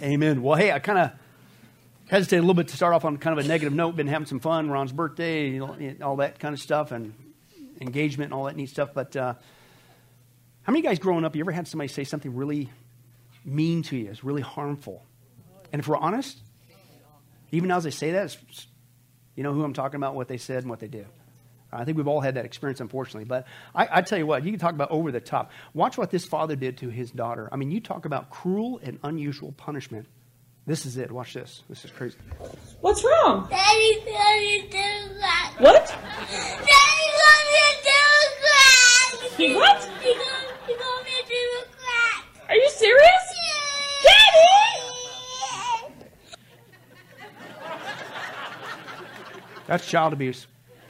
Amen. Well, hey, I kind of hesitate a little bit to start off on kind of a negative note. Been having some fun. Ron's birthday, you know, all that kind of stuff, and engagement and all that neat stuff. But how many of you guys growing up, you ever had somebody say something really mean to you? It's really harmful. And if we're honest, even now as I say that, you know who I'm talking about, what they said and what they did. I think we've all had that experience, unfortunately. But I tell you what, you can talk about over the top. Watch what this father did to his daughter. I mean, you talk about cruel and unusual punishment. This is it. Watch this. This is crazy. What's wrong? Daddy's going to do that. What? Daddy's going to do crack. He what? He's going to do crack. Are you serious? Daddy! That's child abuse.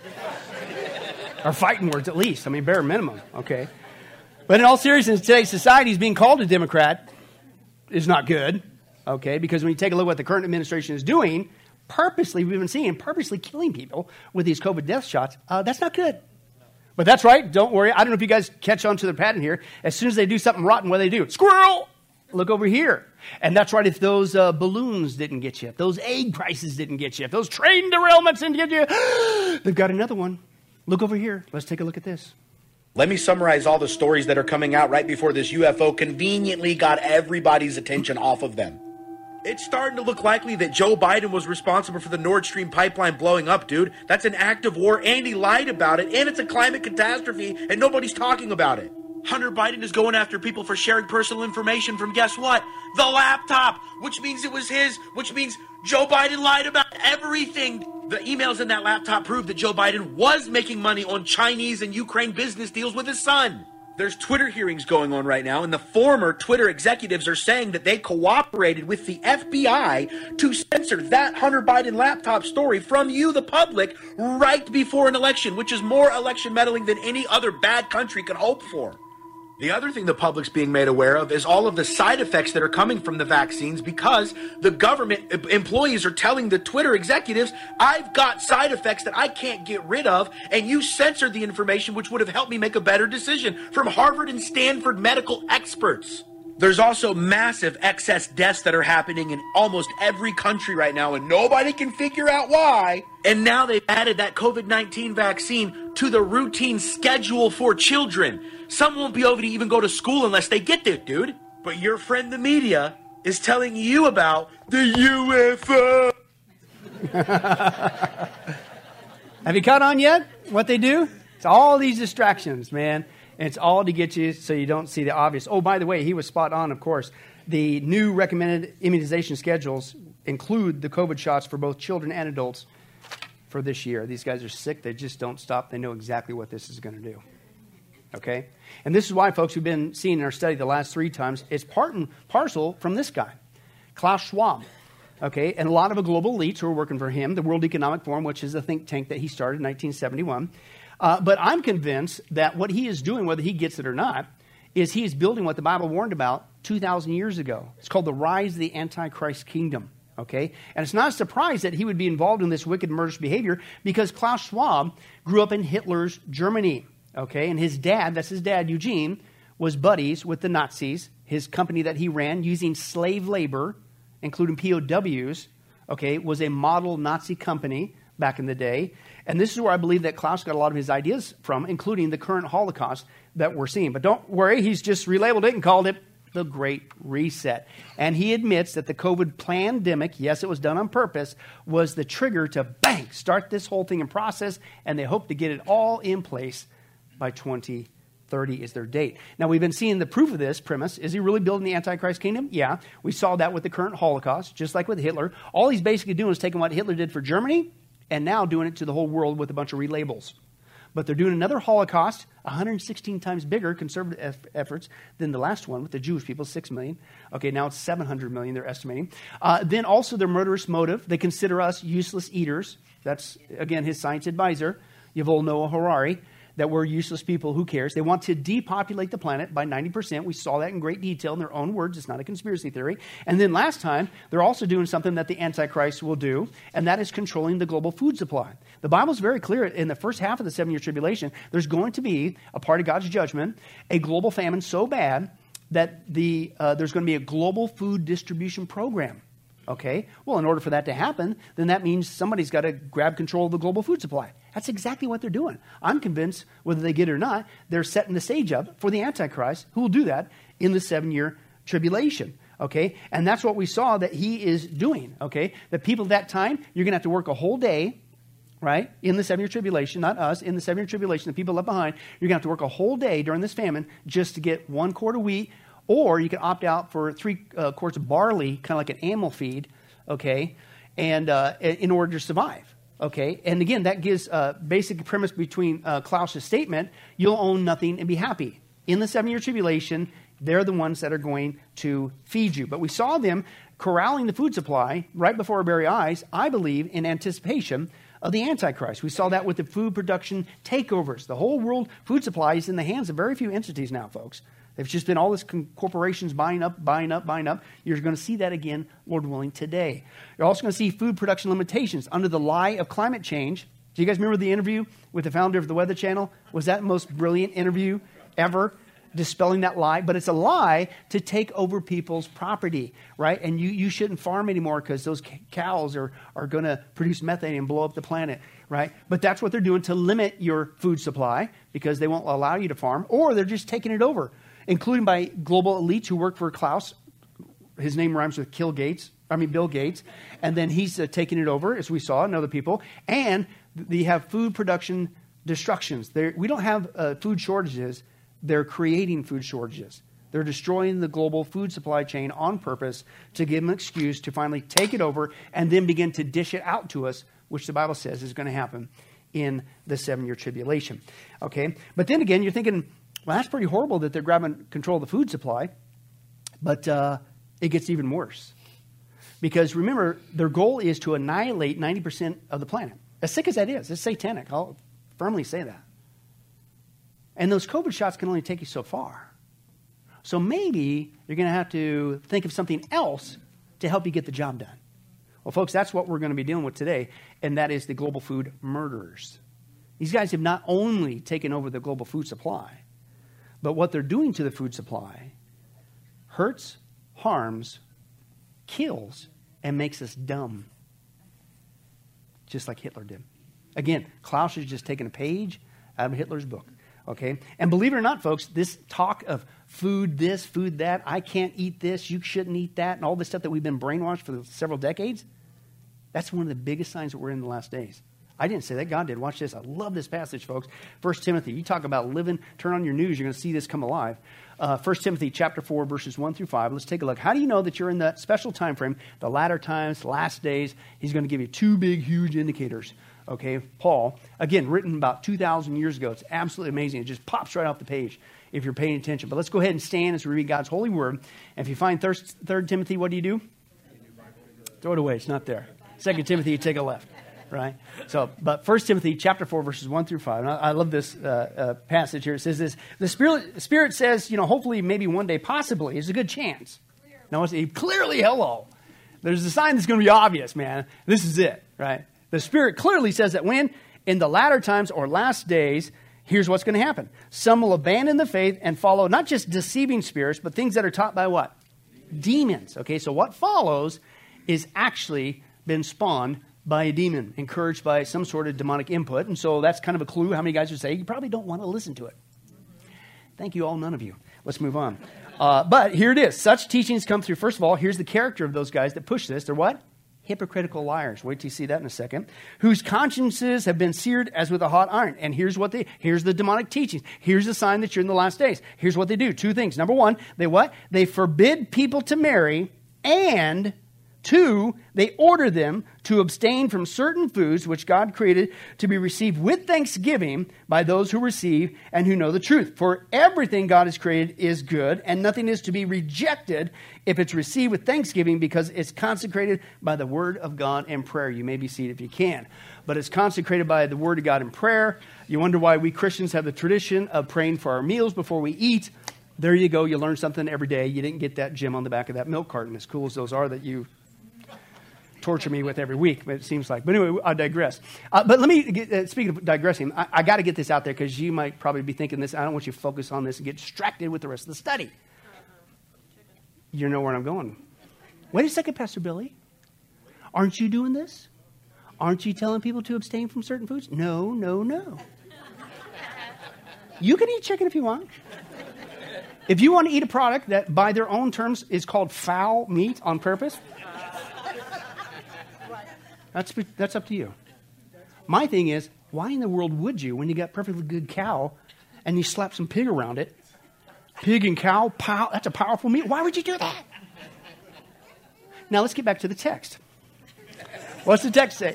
Or fighting words, at least. I mean, bare minimum, okay? But in all seriousness, today's society, being called a Democrat is not good, okay? Because when you take a look at what the current administration is doing, purposely, we've been seeing, purposely killing people with these COVID death shots, that's not good. But that's right. Don't worry. I don't know if you guys catch on to the pattern here. As soon as they do something rotten, what do they do? Squirrel! Look over here. And that's right. If those balloons didn't get you, if those egg prices didn't get you, if those train derailments didn't get you, they've got another one. Look over here. Let's take a look at this. Let me summarize all the stories that are coming out right before this UFO conveniently got everybody's attention off of them. It's starting to look likely that Joe Biden was responsible for the Nord Stream pipeline blowing up, dude. That's an act of war, and he lied about it, and it's a climate catastrophe, and nobody's talking about it. Hunter Biden is going after people for sharing personal information from, guess what? The laptop, which means it was his, which means Joe Biden lied about everything. The emails in that laptop prove that Joe Biden was making money on Chinese and Ukraine business deals with his son. There's Twitter hearings going on right now, and the former Twitter executives are saying that they cooperated with the FBI to censor that Hunter Biden laptop story from you, the public, right before an election, which is more election meddling than any other bad country could hope for. The other thing the public's being made aware of is all of the side effects that are coming from the vaccines because the government employees are telling the Twitter executives, I've got side effects that I can't get rid of, and you censored the information which would have helped me make a better decision, from Harvard and Stanford medical experts. There's also massive excess deaths that are happening in almost every country right now, and nobody can figure out why. And now they've added that COVID-19 vaccine to the routine schedule for children. Some won't be able to even go to school unless they get it, dude. But your friend, the media, is telling you about the UFO. Have you caught on yet what they do? It's all these distractions, man. And it's all to get you so you don't see the obvious. Oh, by the way, he was spot on, of course. The new recommended immunization schedules include the COVID shots for both children and adults for this year. These guys are sick. They just don't stop. They know exactly what this is going to do. Okay? And this is why, folks, we've been seeing in our study the last 3 times, it's part and parcel from this guy, Klaus Schwab. Okay? And a lot of the global elites who are working for him, the World Economic Forum, which is a think tank that he started in 1971. But I'm convinced that what he is doing, whether he gets it or not, is he is building what the Bible warned about 2,000 years ago. It's called the rise of the Antichrist kingdom. Okay? And it's not a surprise that he would be involved in this wicked, murderous behavior because Klaus Schwab grew up in Hitler's Germany. Okay? And his dad, that's his dad, Eugene, was buddies with the Nazis. His company that he ran using slave labor, including POWs, okay, was a model Nazi company back in the day. And this is where I believe that Klaus got a lot of his ideas from, including the current Holocaust that we're seeing. But don't worry, he's just relabeled it and called it the Great Reset. And he admits that the COVID pandemic, yes, it was done on purpose, was the trigger to, bang, start this whole thing in process, and they hope to get it all in place by 2030 is their date. Now, we've been seeing the proof of this premise. Is he really building the Antichrist kingdom? Yeah. We saw that with the current Holocaust, just like with Hitler. All he's basically doing is taking what Hitler did for Germany and now doing it to the whole world with a bunch of relabels. But they're doing another Holocaust, 116 times bigger conservative efforts than the last one with the Jewish people, 6 million. Okay, now it's 700 million they're estimating. Then also their murderous motive. They consider us useless eaters. That's, again, his science advisor, Yuval Noah Harari, that we're useless people. Who cares? They want to depopulate the planet by 90%. We saw that in great detail in their own words. It's not a conspiracy theory. And then last time, they're also doing something that the Antichrist will do, and that is controlling the global food supply. The Bible's very clear. In the first half of the 7-year tribulation, there's going to be a part of God's judgment, a global famine so bad that there's going to be a global food distribution program. Okay? Well, in order for that to happen, then that means somebody's got to grab control of the global food supply. That's exactly what they're doing. I'm convinced, whether they get it or not, they're setting the stage up for the Antichrist, who will do that in the 7-year tribulation. Okay? And that's what we saw that he is doing. Okay? The people at that time, you're going to have to work a whole day, right? In the 7-year tribulation, not us, in the 7-year tribulation, the people left behind, you're going to have to work a whole day during this famine just to get 1 quart of wheat, or you can opt out for 3 quarts of barley, kind of like an animal feed, okay, and in order to survive, okay? And again, that gives basic premise between Klaus's statement, you'll own nothing and be happy. In the 7-year tribulation, they're the ones that are going to feed you. But we saw them corralling the food supply right before our very eyes, I believe, in anticipation of the Antichrist. We saw that with the food production takeovers. The whole world food supply is in the hands of very few entities now, folks. There's just been all this corporations buying up. You're going to see that again, Lord willing, today. You're also going to see food production limitations under the lie of climate change. Do you guys remember the interview with the founder of the Weather Channel? Was that the most brilliant interview ever? Dispelling that lie. But it's a lie to take over people's property, right? And you shouldn't farm anymore because those cows are going to produce methane and blow up the planet, right? But that's what they're doing to limit your food supply because they won't allow you to farm, or they're just taking it over, including by global elites who work for Klaus. His name rhymes with Bill Gates. And then he's taking it over, as we saw, and other people. And they have food production destructions. We don't have food shortages. They're creating food shortages. They're destroying the global food supply chain on purpose to give them an excuse to finally take it over and then begin to dish it out to us, which the Bible says is going to happen in the 7-year tribulation. Okay? But then again, you're thinking, well, that's pretty horrible that they're grabbing control of the food supply. But it gets even worse. Because remember, their goal is to annihilate 90% of the planet. As sick as that is, it's satanic. I'll firmly say that. And those COVID shots can only take you so far. So maybe you're going to have to think of something else to help you get the job done. Well, folks, that's what we're going to be dealing with today, and that is the global food murderers. These guys have not only taken over the global food supply, but what they're doing to the food supply hurts, harms, kills, and makes us dumb. Just like Hitler did. Again, Klaus is just taking a page out of Hitler's book. Okay? And believe it or not, folks, this talk of food this, food that, I can't eat this, you shouldn't eat that, and all this stuff that we've been brainwashed for several decades, that's one of the biggest signs that we're in the last days. I didn't say that. God did. Watch this. I love this passage, folks. 1 Timothy. You talk about living, turn on your news, you're going to see this come alive. 1 Timothy chapter 4, verses 1 through 5. Let's take a look. How do you know that you're in that special time frame, the latter times, last days? He's going to give you 2 big, huge indicators. Okay, Paul, again, written about 2,000 years ago. It's absolutely amazing. It just pops right off the page if you're paying attention. But let's go ahead and stand as we read God's holy word. And if you find 3 Timothy, what do? Throw it away. It's not there. 2 Timothy, you take a left. Right? So, but 1 Timothy chapter 4, verses 1 through 5. And I love this passage here. It says this. The Spirit says, hopefully, maybe one day, possibly, there's a good chance. No, it's clearly, hello. There's a sign that's going to be obvious, man. This is it, right? The Spirit clearly says that when, in the latter times or last days, here's what's going to happen. Some will abandon the faith and follow not just deceiving spirits, but things that are taught by what? Demons. Okay, so what follows is actually been spawned by a demon, encouraged by some sort of demonic input. And so that's kind of a clue. How many guys would say, you probably don't want to listen to it? Thank you all, none of you. Let's move on. But here it is. Such teachings come through. First of all, here's the character of those guys that push this. They're what? Hypocritical liars. Wait till you see that in a second. Whose consciences have been seared as with a hot iron. And here's the demonic teachings. Here's the sign that you're in the last days. Here's what they do. 2 things. Number 1, they what? They forbid people to marry, and 2, they order them to abstain from certain foods which God created to be received with thanksgiving by those who receive and who know the truth. For everything God has created is good, and nothing is to be rejected if it's received with thanksgiving, because it's consecrated by the word of God and prayer. You may be seated if you can. But it's consecrated by the word of God and prayer. You wonder why we Christians have the tradition of praying for our meals before we eat. There you go. You learn something every day. You didn't get that gem on the back of that milk carton, as cool as those are that you torture me with every week, but it seems like. But anyway, I digress. But let me, speaking of digressing, I got to get this out there because you might probably be thinking this. I don't want you to focus on this and get distracted with the rest of the study. You know where I'm going. Wait a second, Pastor Billy. Aren't you doing this? Aren't you telling people to abstain from certain foods? No, no, no. You can eat chicken if you want. If you want to eat a product that by their own terms is called foul meat on purpose, that's up to you. My thing is, why in the world would you when you got perfectly good cow and you slap some pig around it? Pig and cow, that's a powerful meat. Why would you do that? Now let's get back to the text. What's the text say?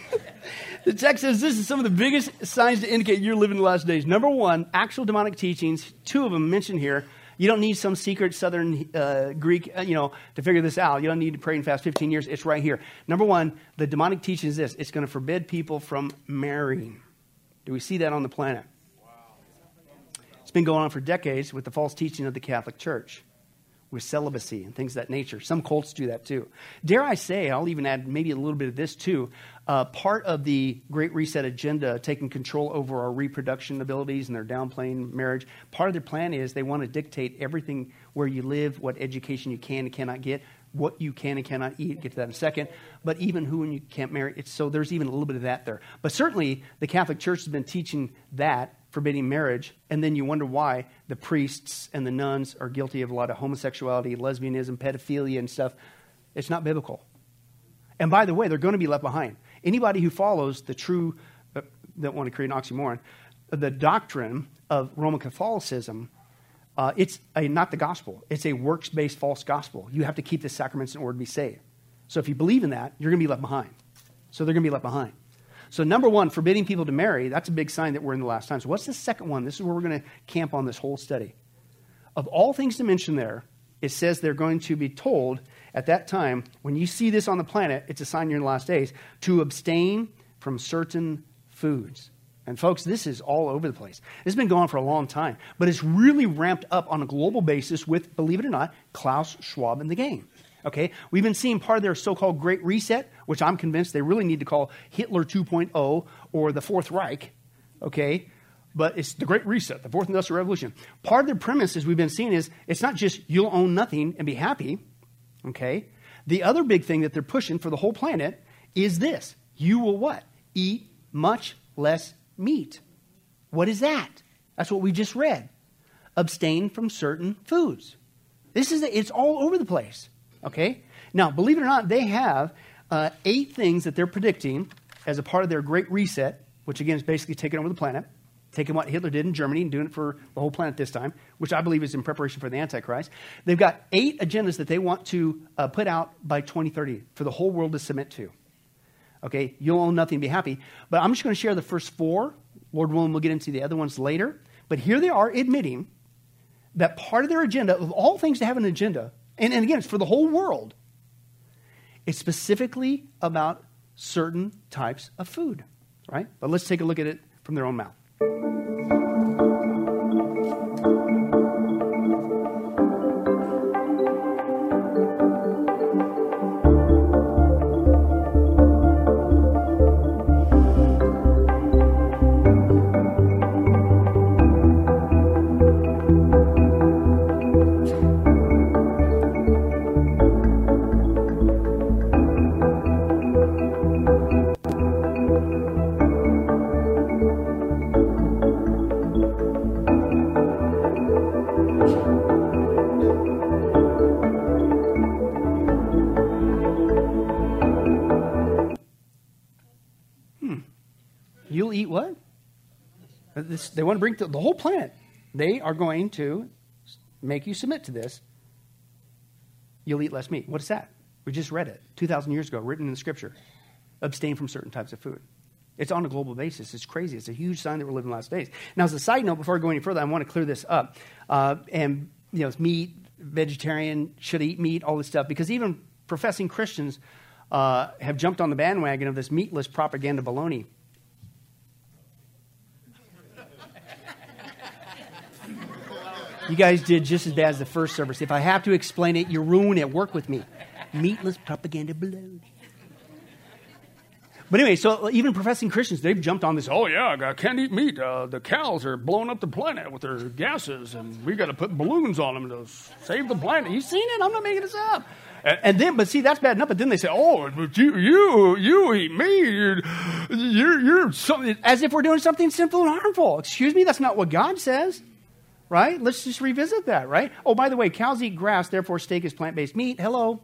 The text says this is some of the biggest signs to indicate you're living the last days. Number one, actual demonic teachings. 2 of them mentioned here. You don't need some secret Southern Greek, to figure this out. You don't need to pray and fast 15 years. It's right here. Number one, the demonic teaching is this. It's going to forbid people from marrying. Do we see that on the planet? Wow. It's been going on for decades with the false teaching of the Catholic Church, with celibacy and things of that nature. Some cults do that too. Dare I say, I'll even add maybe a little bit of this too, part of the Great Reset agenda, taking control over our reproduction abilities, and they're downplaying marriage. Part of their plan is they want to dictate everything, where you live, what education you can and cannot get, what you can and cannot eat. Get to that in a second. But even who and you can't marry. So there's even a little bit of that there. But certainly the Catholic Church has been teaching that, forbidding marriage, and then you wonder why the priests and the nuns are guilty of a lot of homosexuality, lesbianism, pedophilia, and stuff. It's not biblical. And by the way, they're going to be left behind. Anybody who follows the true, don't want to create an oxymoron, the doctrine of Roman Catholicism, it's not the gospel. It's a works-based false gospel. You have to keep the sacraments in order to be saved. So if you believe in that, you're going to be left behind. So they're going to be left behind. So number one, forbidding people to marry, that's a big sign that we're in the last times. So what's the second one? This is where we're going to camp on this whole study. Of all things to mention there, it says they're going to be told at that time, when you see this on the planet, it's a sign you're in the last days, to abstain from certain foods. And folks, this is all over the place. It's been going on for a long time, but it's really ramped up on a global basis with, believe it or not, Klaus Schwab and the gang. Okay, we've been seeing part of their so-called Great Reset, which I'm convinced they really need to call Hitler 2.0 or the Fourth Reich, okay? But it's the Great Reset, the Fourth Industrial Revolution. Part of their premise, as we've been seeing, is it's not just you'll own nothing and be happy, okay? The other big thing that they're pushing for the whole planet is this. You will what? Eat much less meat. What is that? That's what we just read. Abstain from certain foods. It's all over the place. Okay? Now, believe it or not, they have 8 things that they're predicting as a part of their Great Reset, which again is basically taking over the planet, taking what Hitler did in Germany and doing it for the whole planet this time, which I believe is in preparation for the Antichrist. They've got 8 agendas that they want to put out by 2030 for the whole world to submit to. Okay? You'll own nothing, be happy. But I'm just going to share the first 4. Lord willing, we'll get into the other ones later. But here they are admitting that part of their agenda, of all things to have an agenda, and again, it's for the whole world. It's specifically about certain types of food, right? But let's take a look at it from their own mouth. You'll eat what? They want to bring to the whole planet. They are going to make you submit to this. You'll eat less meat. What is that? We just read it 2,000 years ago, written in the scripture. Abstain from certain types of food. It's on a global basis. It's crazy. It's a huge sign that we're living the last days. Now, as a side note, before I go any further, I want to clear this up. It's meat, vegetarian, should eat meat, all this stuff, because even professing Christians have jumped on the bandwagon of this meatless propaganda baloney. You guys did just as bad as the first service. If I have to explain it, you ruin it. Work with me. Meatless propaganda baloney. But anyway, so even professing Christians, they've jumped on this, oh yeah, I can't eat meat. The cows are blowing up the planet with their gases, and we got to put balloons on them to save the planet. You seen it? I'm not making this up. And then, but see, that's bad enough. But then they say, oh, but you eat meat. You're something, as if we're doing something sinful and harmful. Excuse me, that's not what God says. Right? Let's just revisit that, right? Oh, by the way, cows eat grass, therefore steak is plant-based meat. Hello.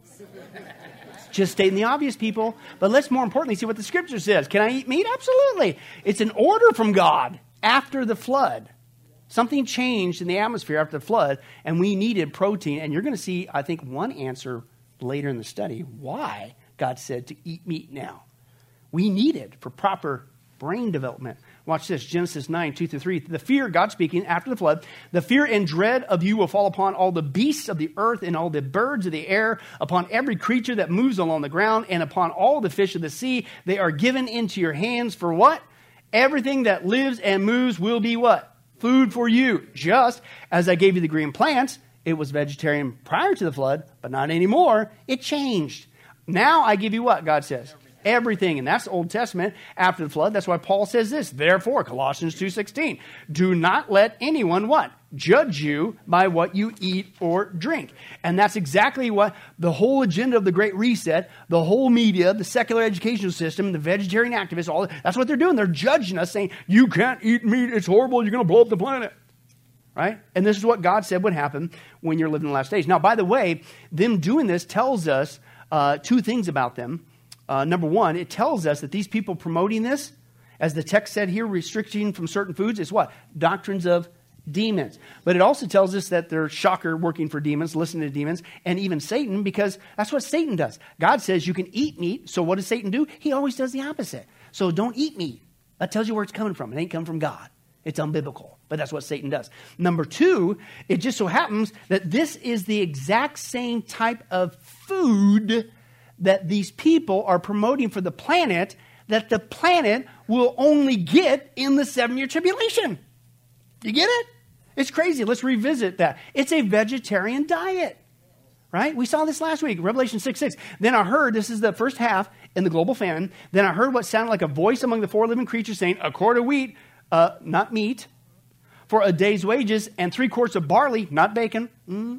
Just stating the obvious, people. But let's more importantly see what the scripture says. Can I eat meat? Absolutely. It's an order from God after the flood. Something changed in the atmosphere after the flood, and we needed protein. And you're going to see, I think, one answer later in the study why God said to eat meat now. We need it for proper brain development. Watch this, Genesis 9, 2-3. The fear, God speaking, after the flood, the fear and dread of you will fall upon all the beasts of the earth and all the birds of the air, upon every creature that moves along the ground, and upon all the fish of the sea. They are given into your hands for what? Everything that lives and moves will be what? Food for you. Just as I gave you the green plants, it was vegetarian prior to the flood, but not anymore. It changed. Now I give you what, God says? Everything. And that's the Old Testament after the flood. That's why Paul says this. Therefore, Colossians 2:16, do not let anyone what? Judge you by what you eat or drink. And that's exactly what the whole agenda of the Great Reset, the whole media, the secular educational system, the vegetarian activists, all that's what they're doing. They're judging us, saying, you can't eat meat. It's horrible. You're going to blow up the planet. Right? And this is what God said would happen when you're living in the last days. Now, by the way, them doing this tells us two things about them. Number one, it tells us that these people promoting this, as the text said here, restricting from certain foods, is what? Doctrines of demons. But it also tells us that they're shocker working for demons, listening to demons, and even Satan, because that's what Satan does. God says you can eat meat, so what does Satan do? He always does the opposite. So don't eat meat. That tells you where it's coming from. It ain't coming from God. It's unbiblical, but that's what Satan does. Number two, it just so happens that this is the exact same type of food that these people are promoting for the planet, that the planet will only get in the 7-year tribulation. You get it? It's crazy. Let's revisit that. It's a vegetarian diet, right? We saw this last week, Revelation 6:6. Then I heard, this is the first half in the global famine, then I heard what sounded like a voice among the 4 living creatures saying, a quart of wheat, not meat, for a day's wages, and 3 quarts of barley, not bacon,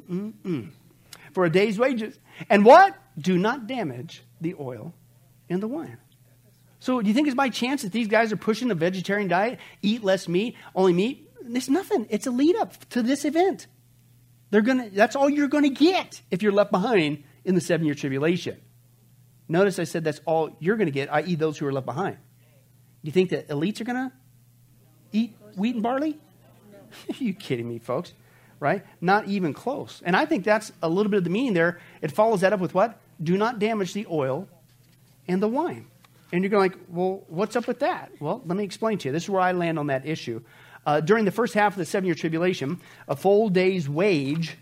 for a day's wages. And what? Do not damage the oil and the wine. So do you think it's by chance that these guys are pushing the vegetarian diet, eat less meat, only meat? It's nothing. It's a lead up to this event. That's all you're going to get if you're left behind in the 7-year tribulation. Notice I said that's all you're going to get, i.e. those who are left behind. Do you think that elites are going to eat wheat and barley? No. Are you kidding me, folks? Right? Not even close. And I think that's a little bit of the meaning there. It follows that up with what? Do not damage the oil and the wine. And you're going like, well, what's up with that? Well, let me explain to you. This is where I land on that issue. During the first half of the 7-year tribulation, a full day's wage,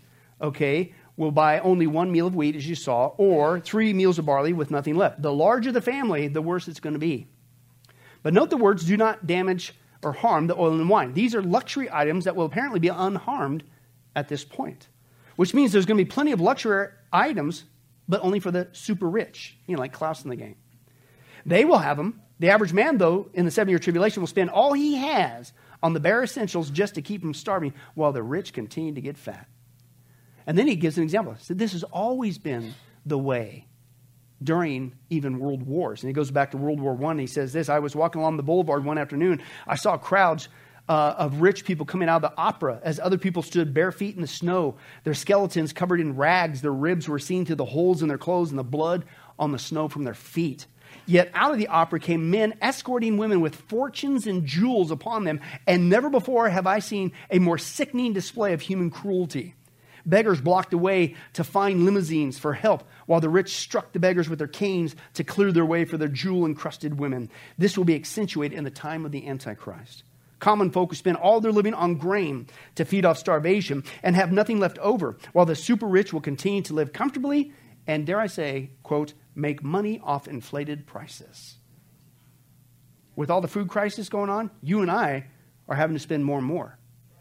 will buy only 1 meal of wheat, as you saw, or 3 meals of barley with nothing left. The larger the family, the worse it's going to be. But note the words, do not damage or harm the oil and wine. These are luxury items that will apparently be unharmed at this point, which means there's going to be plenty of luxury items, but only for the super rich, like Klaus in the game. They will have them. The average man, though, in the 7-year tribulation will spend all he has on the bare essentials just to keep him starving while the rich continue to get fat. And then he gives an example. He said, this has always been the way during even world wars. And he goes back to World War I, and he says this, I was walking along the boulevard one afternoon. I saw crowds of rich people coming out of the opera as other people stood bare feet in the snow, their skeletons covered in rags, their ribs were seen through the holes in their clothes and the blood on the snow from their feet. Yet out of the opera came men escorting women with fortunes and jewels upon them, and never before have I seen a more sickening display of human cruelty. Beggars blocked the way to find limousines for help, while the rich struck the beggars with their canes to clear their way for their jewel-encrusted women. This will be accentuated in the time of the Antichrist. Common folk will spend all their living on grain to feed off starvation and have nothing left over, while the super rich will continue to live comfortably and, dare I say, quote, make money off inflated prices. With all the food crisis going on, you and I are having to spend more and more.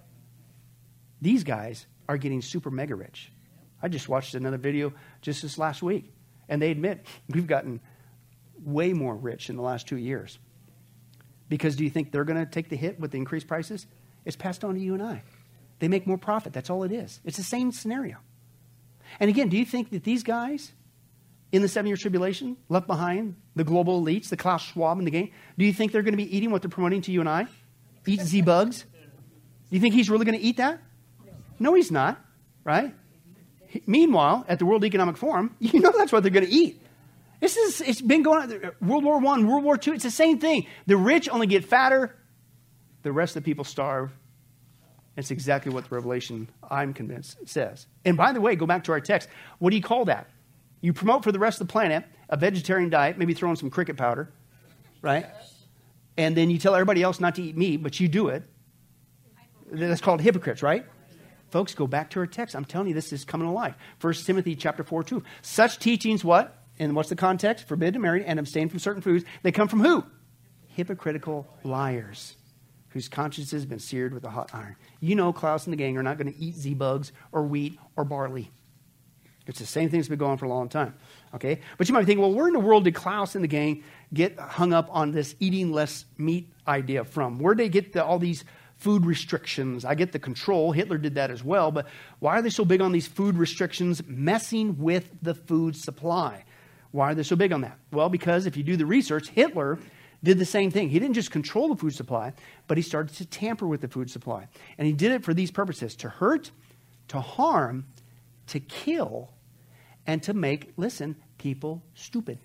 These guys are getting super mega rich. I just watched another video just this last week, and they admit we've gotten way more rich in the last 2 years. Because do you think they're going to take the hit with the increased prices? It's passed on to you and I. They make more profit. That's all it is. It's the same scenario. And again, do you think that these guys in the 7-year tribulation left behind, the global elites, the Klaus Schwab in the game, do you think they're going to be eating what they're promoting to you and I? Eat Z-bugs? Do you think he's really going to eat that? No, he's not, right? Meanwhile, at the World Economic Forum, you know that's what they're going to eat. It's been going on, World War I, World War II, it's the same thing. The rich only get fatter, the rest of the people starve. It's exactly what the Revelation, I'm convinced, says. And by the way, go back to our text. What do you call that? You promote for the rest of the planet a vegetarian diet, maybe throw in some cricket powder, right? And then you tell everybody else not to eat meat, but you do it. That's called hypocrites, right? Folks, go back to our text. I'm telling you, this is coming alive. 1 Timothy chapter 4:2. Such teachings, what? And what's the context? Forbid to marry and abstain from certain foods. They come from who? Hypocritical liars, whose consciences have been seared with a hot iron. You know Klaus and the gang are not going to eat Z-bugs or wheat or barley. It's the same thing that's been going on for a long time. Okay? But you might be thinking, well, where in the world did Klaus and the gang get hung up on this eating less meat idea from? Where did they get all these food restrictions? I get the control. Hitler did that as well. But why are they so big on these food restrictions messing with the food supply? Why are they so big on that? Well, because if you do the research, Hitler did the same thing. He didn't just control the food supply, but he started to tamper with the food supply. And he did it for these purposes: to hurt, to harm, to kill, and to make, listen, people stupid.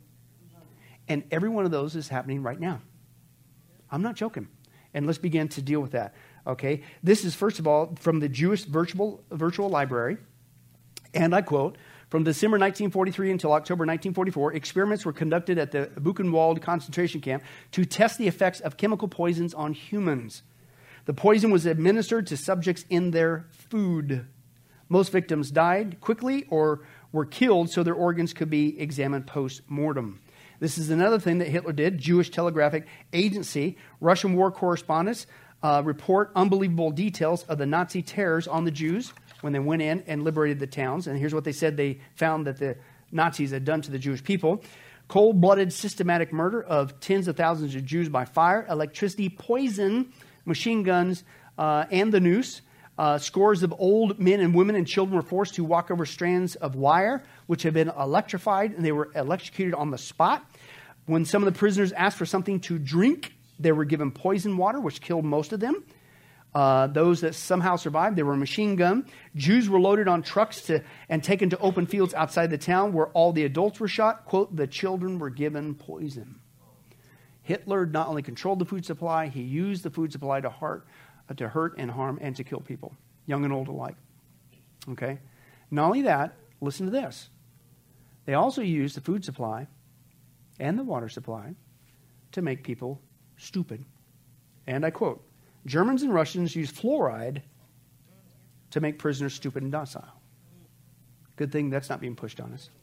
And every one of those is happening right now. I'm not joking. And let's begin to deal with that. Okay? This is, first of all, from the Jewish virtual library. And I quote, from December 1943 until October 1944, experiments were conducted at the Buchenwald concentration camp to test the effects of chemical poisons on humans. The poison was administered to subjects in their food. Most victims died quickly or were killed so their organs could be examined post-mortem. This is another thing that Hitler did. Jewish Telegraphic Agency, Russian war correspondents report unbelievable details of the Nazi terrors on the Jews when they went in and liberated the towns. And here's what they said they found that the Nazis had done to the Jewish people. Cold-blooded systematic murder of tens of thousands of Jews by fire, electricity, poison, machine guns, and the noose. Scores of old men and women and children were forced to walk over strands of wire, which had been electrified, and they were electrocuted on the spot. When some of the prisoners asked for something to drink, they were given poison water, which killed most of them. Those that somehow survived, they were machine gunned. Jews were loaded on trucks and taken to open fields outside the town where all the adults were shot. Quote, the children were given poison. Hitler not only controlled the food supply, he used the food supply to hurt and harm and to kill people, young and old alike. Okay? Not only that, listen to this. They also used the food supply and the water supply to make people stupid. And I quote, Germans and Russians used fluoride to make prisoners stupid and docile. Good thing that's not being pushed on us.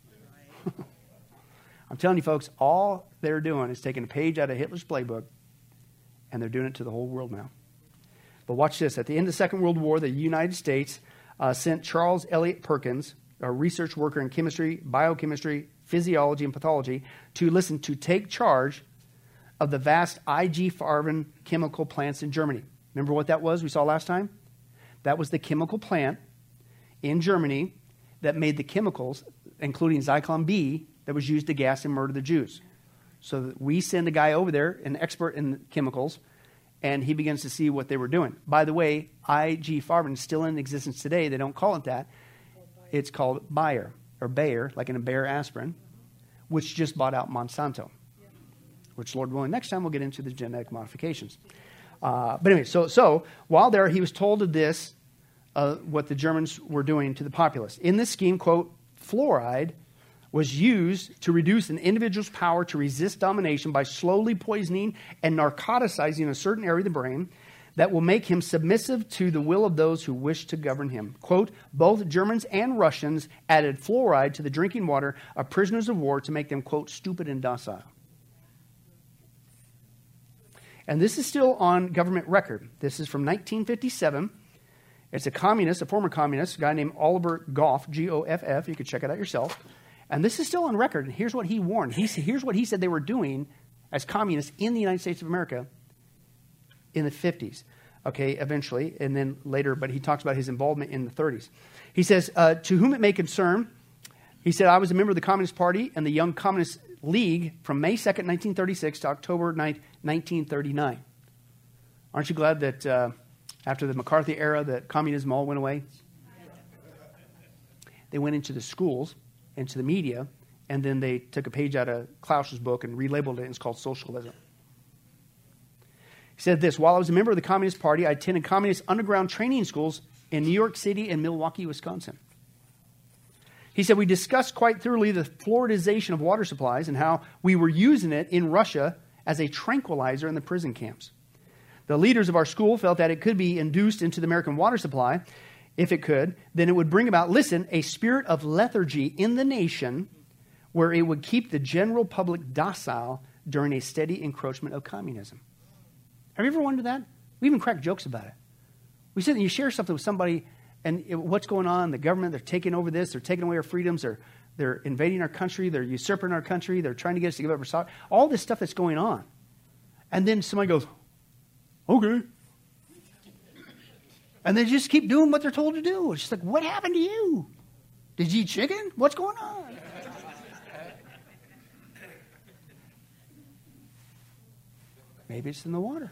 I'm telling you, folks, all they're doing is taking a page out of Hitler's playbook, and they're doing it to the whole world now. But watch this. At the end of the Second World War, the United States sent Charles Eliot Perkins, a research worker in chemistry, biochemistry, physiology, and pathology, to take charge of the vast IG Farben chemical plants in Germany. Remember what that was we saw last time? That was the chemical plant in Germany that made the chemicals, including Zyklon B, that was used to gas and murder the Jews. So we send a guy over there, an expert in chemicals, and he begins to see what they were doing. By the way, IG Farben is still in existence today. They don't call it that. It's called Bayer, like in a Bayer aspirin, which just bought out Monsanto, which, Lord willing, next time we'll get into the genetic modifications. But anyway, so while there, he was told of this, what the Germans were doing to the populace. In this scheme, quote, fluoride was used to reduce an individual's power to resist domination by slowly poisoning and narcoticizing a certain area of the brain that will make him submissive to the will of those who wish to govern him. Quote, both Germans and Russians added fluoride to the drinking water of prisoners of war to make them, quote, stupid and docile. And this is still on government record. This is from 1957. It's a former communist, a guy named Oliver Goff, Goff. You can check it out yourself. And this is still on record. And here's what he warned. Here's what he said they were doing as communists in the United States of America in the 50s. Okay, eventually, and then later, but he talks about his involvement in the 30s. He says, to whom it may concern, he said, I was a member of the Communist Party and the Young Communist League from May 2nd, 1936 to October 9th, 1939. Aren't you glad that after the McCarthy era that communism all went away? They went into the schools, into the media, and then they took a page out of Klaus's book and relabeled it, and it's called socialism. He said this, while I was a member of the Communist Party, I attended communist underground training schools in New York City and Milwaukee, Wisconsin. He said, we discussed quite thoroughly the fluoridization of water supplies and how we were using it in Russia as a tranquilizer in the prison camps. The leaders of our school felt that it could be induced into the American water supply. If it could, then it would bring about, listen, a spirit of lethargy in the nation where it would keep the general public docile during a steady encroachment of communism. Have you ever wondered that? We even crack jokes about it. We sit and you share something with somebody and what's going on, the government, they're taking over this, they're taking away our freedoms, they're invading our country, they're usurping our country, they're trying to get us to give up our sovereignty, all this stuff that's going on. And then somebody goes, okay. And they just keep doing what they're told to do. It's just like, what happened to you? Did you eat chicken? What's going on? Maybe it's in the water.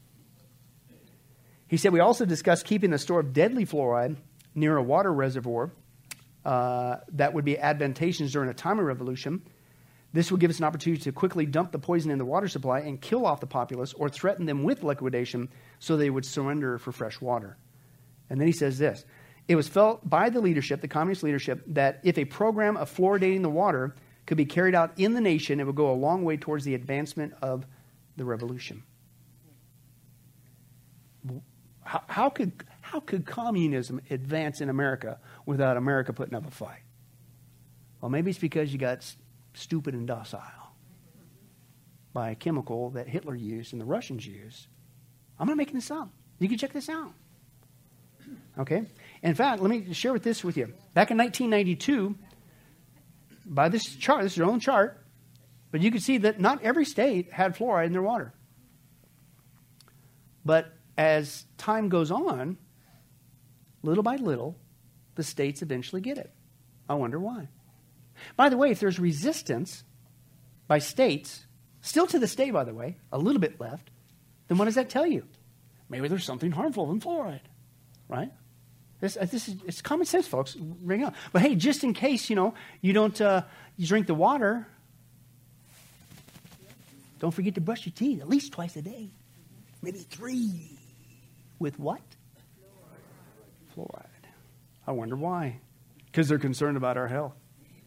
He said, we also discussed keeping a store of deadly fluoride near a water reservoir that would be advantageous during a time of revolution. This would give us an opportunity to quickly dump the poison in the water supply and kill off the populace or threaten them with liquidation so they would surrender for fresh water. And then he says this, it was felt by the leadership, the communist leadership, that if a program of fluoridating the water could be carried out in the nation, it would go a long way towards the advancement of the revolution. How could communism advance in America without America putting up a fight? Well, maybe it's because you got stupid and docile by a chemical that Hitler used and the Russians used. I'm not making this up. You can check this out. Okay? In fact, let me share this with you. Back in 1992, by this chart, this is your own chart, but you can see that not every state had fluoride in their water. But as time goes on, little by little, the states eventually get it. I wonder why. By the way, if there's resistance by states, still to this day, by the way, a little bit left, then what does that tell you? Maybe there's something harmful in fluoride, right? It's common sense, folks. Bring it up. But hey, just in case, you don't you drink the water, don't forget to brush your teeth at least twice a day, maybe 3. With what? Fluoride. I wonder why. Because they're concerned about our health.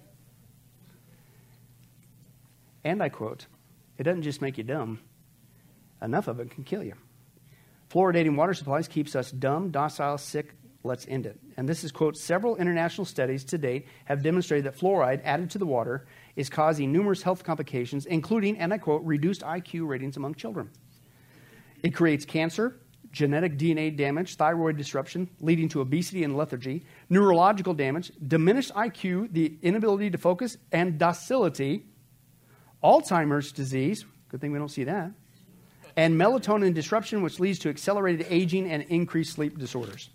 And I quote, it doesn't just make you dumb. Enough of it can kill you. Fluoridating water supplies keeps us dumb, docile, sick. Let's end it. And this is, quote, several international studies to date have demonstrated that fluoride added to the water is causing numerous health complications, including, and I quote, reduced IQ ratings among children. It creates cancer, genetic DNA damage, thyroid disruption, leading to obesity and lethargy, neurological damage, diminished IQ, the inability to focus, and docility, Alzheimer's disease, good thing we don't see that, and melatonin disruption, which leads to accelerated aging and increased sleep disorders.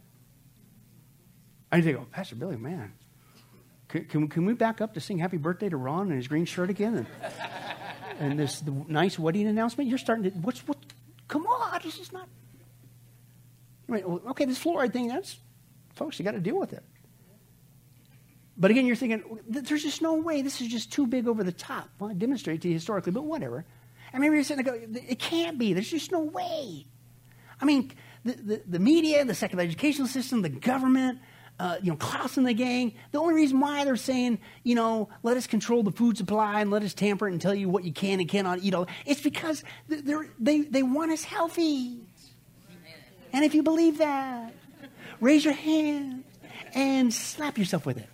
I need to go, Pastor Billy, man, can we back up to sing Happy Birthday to Ron and his green shirt again? And this the nice wedding announcement? You're starting to, come on, this is not. Okay, this fluoride thing, folks, you got to deal with it. But again, you're thinking, there's just no way. This is just too big over the top. Well, I demonstrate to you historically, but whatever. I mean, you're sitting there going, it can't be. There's just no way. I mean, the media, the secular educational system, the government, Klaus and the gang, the only reason why they're saying, let us control the food supply and let us tamper it and tell you what you can and cannot eat, it's because they want us healthy. And if you believe that, raise your hand and slap yourself with it.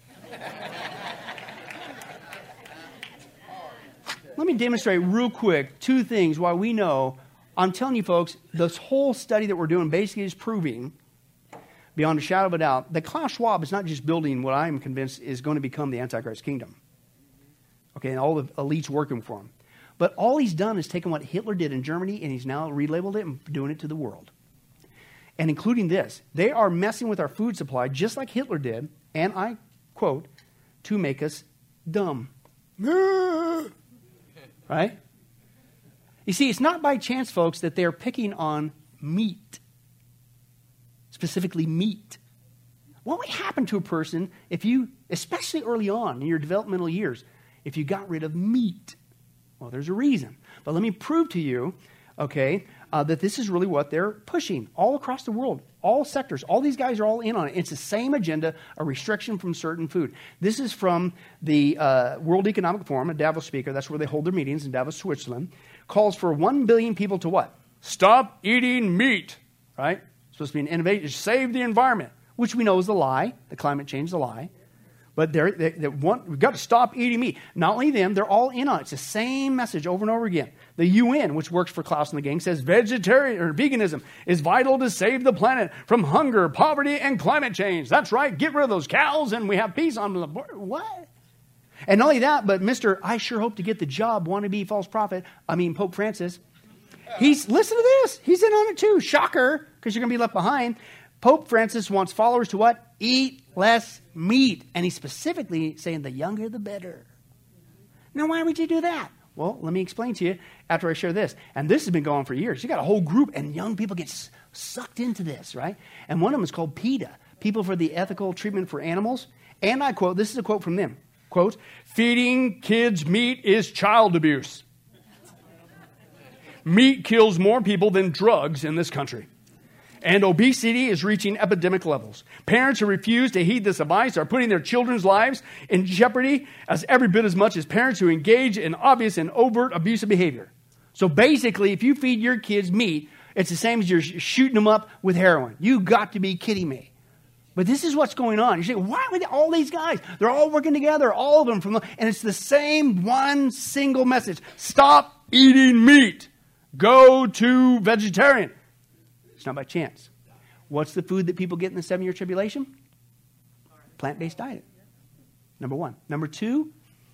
Let me demonstrate real quick 2 things why we know. I'm telling you, folks, this whole study that we're doing basically is proving, beyond a shadow of a doubt, that Klaus Schwab is not just building what I am convinced is going to become the Antichrist kingdom. Okay, and all the elites working for him. But all he's done is taken what Hitler did in Germany, and he's now relabeled it and doing it to the world. And including this, they are messing with our food supply just like Hitler did, and I quote, to make us dumb. Right? You see, it's not by chance, folks, that they're picking on meat. Specifically meat. What would happen to a person if you, especially early on in your developmental years, if you got rid of meat? Well, there's a reason. But let me prove to you, okay, that this is really what they're pushing all across the world. All sectors, all these guys are all in on it. It's the same agenda, a restriction from certain food. This is from the World Economic Forum, a Davos speaker. That's where they hold their meetings in Davos, Switzerland. Calls for 1 billion people to what? Stop eating meat, right? It's supposed to be an innovation, save the environment, which we know is a lie. The climate change is a lie. But we've got to stop eating meat. Not only them, they're all in on it. It's the same message over and over again. The UN, which works for Klaus and the gang, says vegetarian or veganism is vital to save the planet from hunger, poverty, and climate change. That's right. Get rid of those cows and we have peace on the board. What? And not only that, but Mr. I sure hope to get the job wannabe false prophet, Pope Francis. Listen to this. He's in on it too. Shocker, because you're going to be left behind. Pope Francis wants followers to what? Eat less meat. And he's specifically saying the younger the better. Now, why would you do that? Well, let me explain to you after I share this. And this has been going on for years. You got a whole group and young people get sucked into this, right? And one of them is called PETA, People for the Ethical Treatment for Animals. And I quote, this is a quote from them. Quote, feeding kids meat is child abuse. Meat kills more people than drugs in this country. And obesity is reaching epidemic levels. Parents who refuse to heed this advice are putting their children's lives in jeopardy as every bit as much as parents who engage in obvious and overt abusive behavior. So basically, if you feed your kids meat, it's the same as you're shooting them up with heroin. You got to be kidding me. But this is what's going on. You say, why would all these guys? They're all working together, all of them. And it's the same one single message. Stop eating meat. Go to vegetarian. It's not by chance. What's the food that people get in the 7-year tribulation? Plant-based diet. Number one. Number two,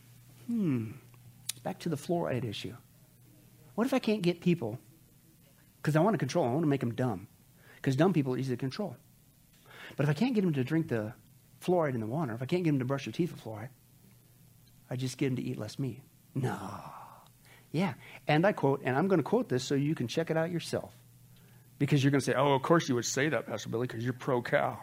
back to the fluoride issue. What if I can't get people, because I want to control, I want to make them dumb, because dumb people are easy to control. But if I can't get them to drink the fluoride in the water, if I can't get them to brush their teeth with fluoride, I just get them to eat less meat. No. Yeah. And I quote, and I'm going to quote this so you can check it out yourself. Because you're going to say, oh, of course you would say that, Pastor Billy, because you're pro-cow.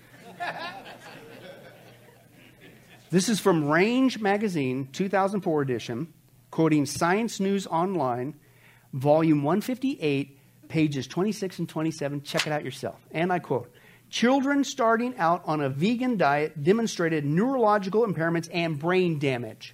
This is from Range Magazine, 2004 edition, quoting Science News Online, volume 158, pages 26 and 27. Check it out yourself. And I quote, children starting out on a vegan diet demonstrated neurological impairments and brain damage.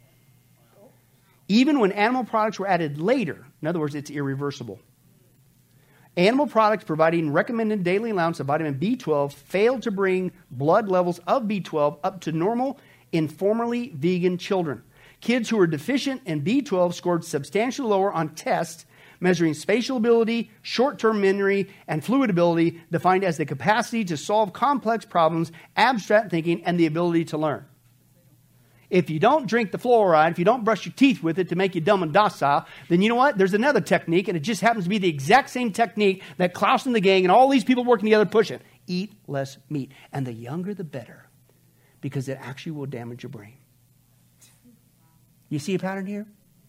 Even when animal products were added later, in other words, it's irreversible. Animal products providing recommended daily allowance of vitamin B12 failed to bring blood levels of B12 up to normal in formerly vegan children. Kids who were deficient in B12 scored substantially lower on tests measuring spatial ability, short-term memory, and fluid ability, defined as the capacity to solve complex problems, abstract thinking, and the ability to learn. If you don't drink the fluoride, if you don't brush your teeth with it to make you dumb and docile, then you know what? There's another technique, and it just happens to be the exact same technique that Klaus and the gang and all these people working together push it. Eat less meat. And the younger, the better, because it actually will damage your brain. You see a pattern here?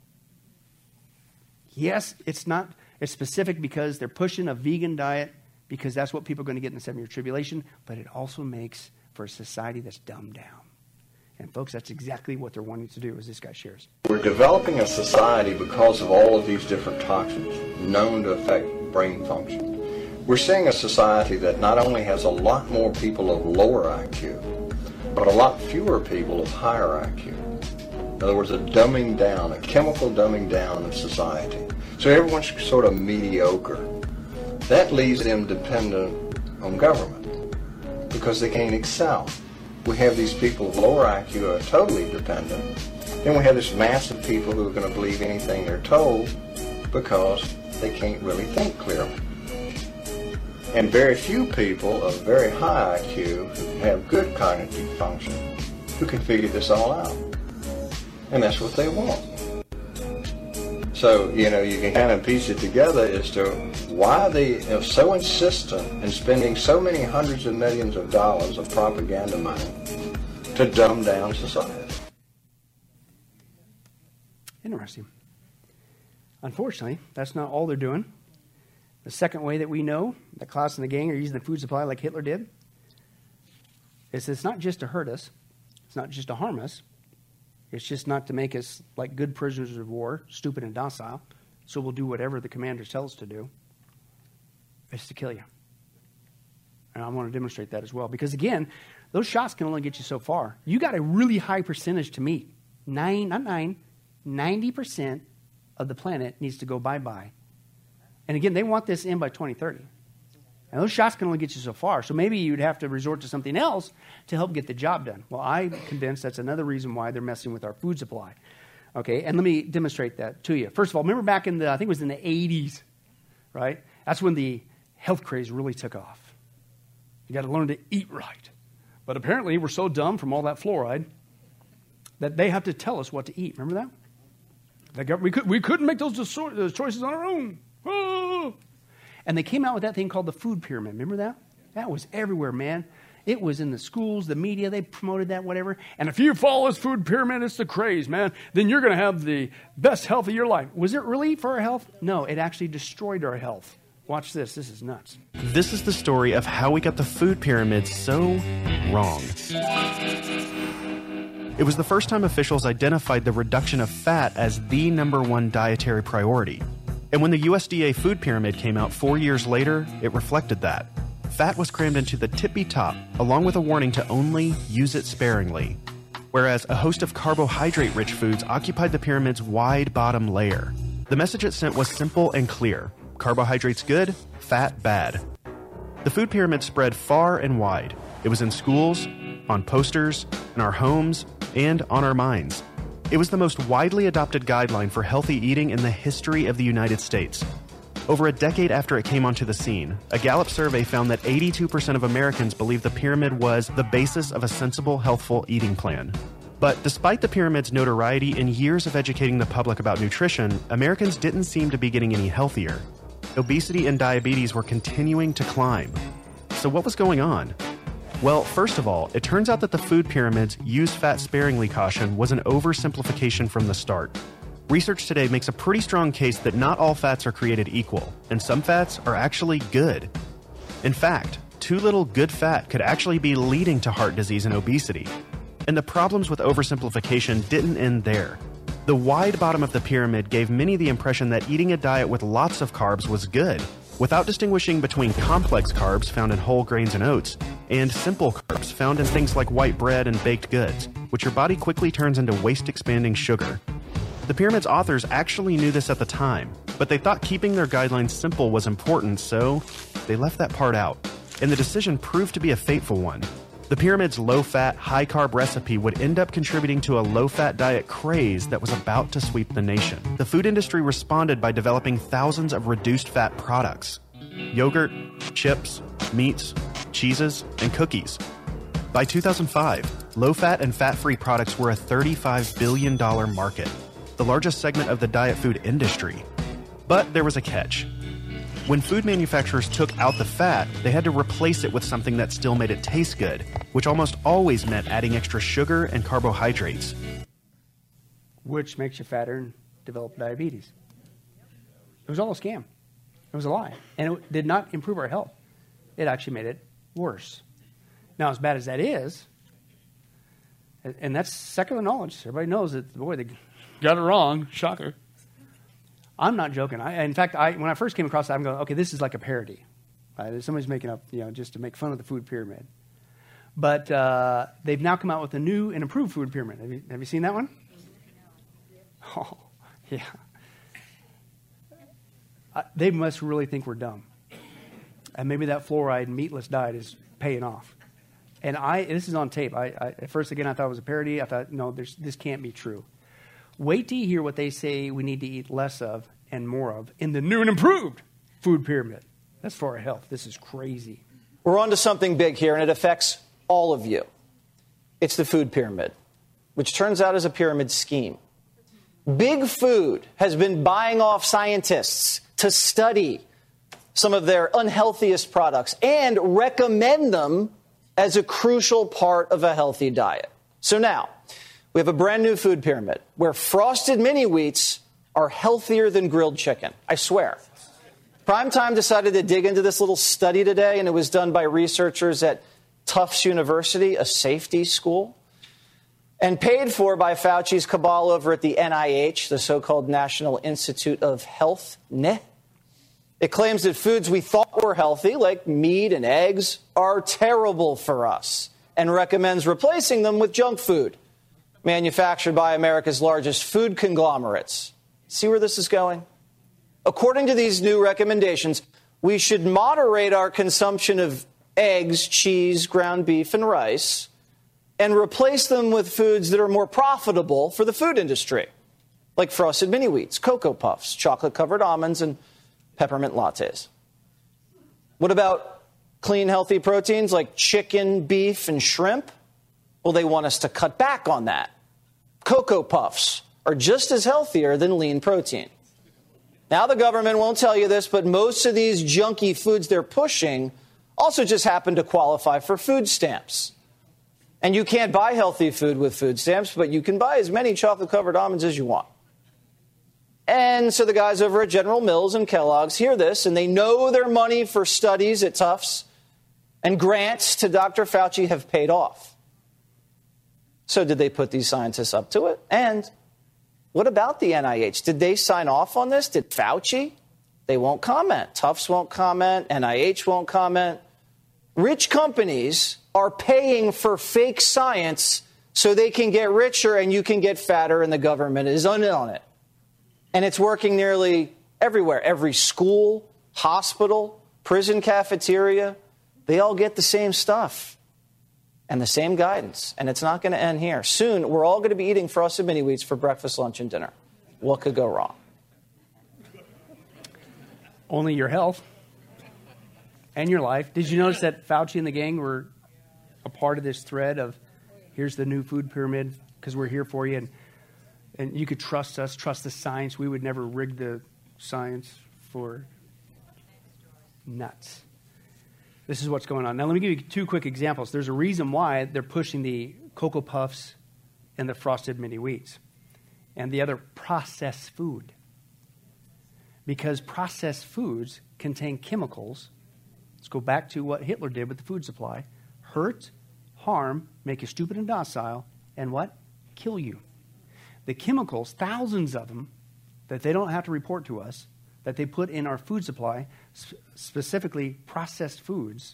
Yes, it's specific because they're pushing a vegan diet because that's what people are going to get in the 7-year tribulation, but it also makes for a society that's dumbed down. And folks, that's exactly what they're wanting to do, as this guy shares. We're developing a society because of all of these different toxins known to affect brain function. We're seeing a society that not only has a lot more people of lower IQ, but a lot fewer people of higher IQ. In other words, a dumbing down, a chemical dumbing down of society. So everyone's sort of mediocre. That leaves them dependent on government because they can't excel. We have these people of lower IQ who are totally dependent. Then we have this mass of people who are going to believe anything they're told because they can't really think clearly. And very few people of very high IQ who have good cognitive function who can figure this all out. And that's what they want. So, you can kind of piece it together as to why they are so insistent in spending so many hundreds of millions of dollars of propaganda money to dumb down society. Interesting. Unfortunately, that's not all they're doing. The second way that we know that Klaus and the gang are using the food supply like Hitler did is it's not just to hurt us. It's not just to harm us. It's just not to make us like good prisoners of war, stupid and docile, so we'll do whatever the commanders tell us to do. It's to kill you. And I want to demonstrate that as well. Because again, those shots can only get you so far. You got a really high percentage to meet. 90% of the planet needs to go bye-bye. And again, they want this in by 2030. And those shots can only get you so far. So maybe you'd have to resort to something else to help get the job done. Well, I'm convinced that's another reason why they're messing with our food supply. Okay, and let me demonstrate that to you. First of all, remember back in I think it was in the 80s, right? That's when the health craze really took off. You got to learn to eat right. But apparently we're so dumb from all that fluoride that they have to tell us what to eat. Remember that? We couldn't make those choices on our own. Oh. And they came out with that thing called the food pyramid. Remember that? That was everywhere, man. It was in the schools, the media, they promoted that, whatever. And if you follow this food pyramid, it's the craze, man. Then you're going to have the best health of your life. Was it really for our health? No, it actually destroyed our health. Watch this. This is nuts. This is the story of how we got the food pyramid so wrong. It was the first time officials identified the reduction of fat as the #1 dietary priority. And when the USDA food pyramid came out 4 years later, it reflected that. Fat was crammed into the tippy top, along with a warning to only use it sparingly. Whereas a host of carbohydrate-rich foods occupied the pyramid's wide bottom layer. The message it sent was simple and clear. Carbohydrates good, fat bad. The food pyramid spread far and wide. It was in schools, on posters, in our homes, and on our minds. It was the most widely adopted guideline for healthy eating in the history of the United States. Over a decade after it came onto the scene, a Gallup survey found that 82% of Americans believed the pyramid was the basis of a sensible, healthful eating plan. But despite the pyramid's notoriety and years of educating the public about nutrition, Americans didn't seem to be getting any healthier. Obesity and diabetes were continuing to climb. So what was going on? Well, first of all, it turns out that the food pyramid's use fat sparingly caution was an oversimplification from the start. Research today makes a pretty strong case that not all fats are created equal, and some fats are actually good. In fact, too little good fat could actually be leading to heart disease and obesity. And the problems with oversimplification didn't end there. The wide bottom of the pyramid gave many the impression that eating a diet with lots of carbs was good, without distinguishing between complex carbs found in whole grains and oats, and simple carbs found in things like white bread and baked goods, which your body quickly turns into waist-expanding sugar. The pyramid's authors actually knew this at the time, but they thought keeping their guidelines simple was important, so they left that part out. And the decision proved to be a fateful one. The pyramid's low-fat, high-carb recipe would end up contributing to a low-fat diet craze that was about to sweep the nation. The food industry responded by developing thousands of reduced-fat products. Yogurt, chips, meats, cheeses, and cookies. By 2005, low-fat and fat-free products were a $35 billion market, the largest segment of the diet food industry. But there was a catch. When food manufacturers took out the fat, they had to replace it with something that still made it taste good, which almost always meant adding extra sugar and carbohydrates. Which makes you fatter and develop diabetes. It was all a scam. It was a lie. And it did not improve our health. It actually made it worse. Now, as bad as that is, and that's secular knowledge. Everybody knows that, boy, they got it wrong. Shocker. I'm not joking. In fact, when I first came across that, I'm going, okay, this is like a parody. Somebody's making up, just to make fun of the food pyramid. But they've now come out with a new and improved food pyramid. Have you seen that one? Oh, yeah. They must really think we're dumb. And maybe that fluoride and meatless diet is paying off. And this is on tape. At first, again, I thought it was a parody. I thought, no, this can't be true. Wait till you hear what they say we need to eat less of and more of in the new and improved food pyramid. That's for our health. This is crazy. We're on to something big here, and it affects all of you. It's the food pyramid. which turns out is a pyramid scheme. Big Food has been buying off scientists to study some of their unhealthiest products and recommend them as a crucial part of a healthy diet. So now, we have a brand new food pyramid where frosted mini wheats are healthier than grilled chicken. I swear. Primetime decided to dig into this little study today, and it was done by researchers at Tufts University, a safety school, and paid for by Fauci's cabal over at the NIH, the so-called National Institute of Health, NIH. It claims that foods we thought were healthy, like meat and eggs, are terrible for us, and recommends replacing them with junk food, manufactured by America's largest food conglomerates. See where this is going? According to these new recommendations, we should moderate our consumption of eggs, cheese, ground beef, and rice, and replace them with foods that are more profitable for the food industry, like frosted mini wheats, Cocoa Puffs, chocolate-covered almonds, and peppermint lattes. What about clean, healthy proteins like chicken, beef, and shrimp? Well, they want us to cut back on that. Cocoa Puffs are just as healthier than lean protein. Now, the government won't tell you this, but most of these junky foods they're pushing also just happen to qualify for food stamps. And you can't buy healthy food with food stamps, but you can buy as many chocolate-covered almonds as you want. And so the guys over at General Mills and Kellogg's hear this, and they know their money for studies at Tufts and grants to Dr. Fauci have paid off. So did they put these scientists up to it? And what about the NIH? Did they sign off on this? Did Fauci? They won't comment. Tufts won't comment. NIH won't comment. Rich companies are paying for fake science so they can get richer and you can get fatter, and the government is in on it. And it's working nearly everywhere. Every school, hospital, prison cafeteria, they all get the same stuff and the same guidance. And it's not going to end here. Soon, we're all going to be eating frosted mini wheats for breakfast, lunch, and dinner. What could go wrong? Only your health and your life. Did you notice that Fauci and the gang were a part of this thread of, here's the new food pyramid because we're here for you, and you could trust us, trust the science. We would never rig the science for nuts. This is what's going on. Now, let me give you two quick examples. There's a reason why they're pushing the Cocoa Puffs and the frosted mini wheats and the other processed food. Because processed foods contain chemicals. Let's go back to what Hitler did with the food supply. Hurt, harm, make you stupid and docile, and what? Kill you. The chemicals, thousands of them, that they don't have to report to us, that they put in our food supply, specifically processed foods,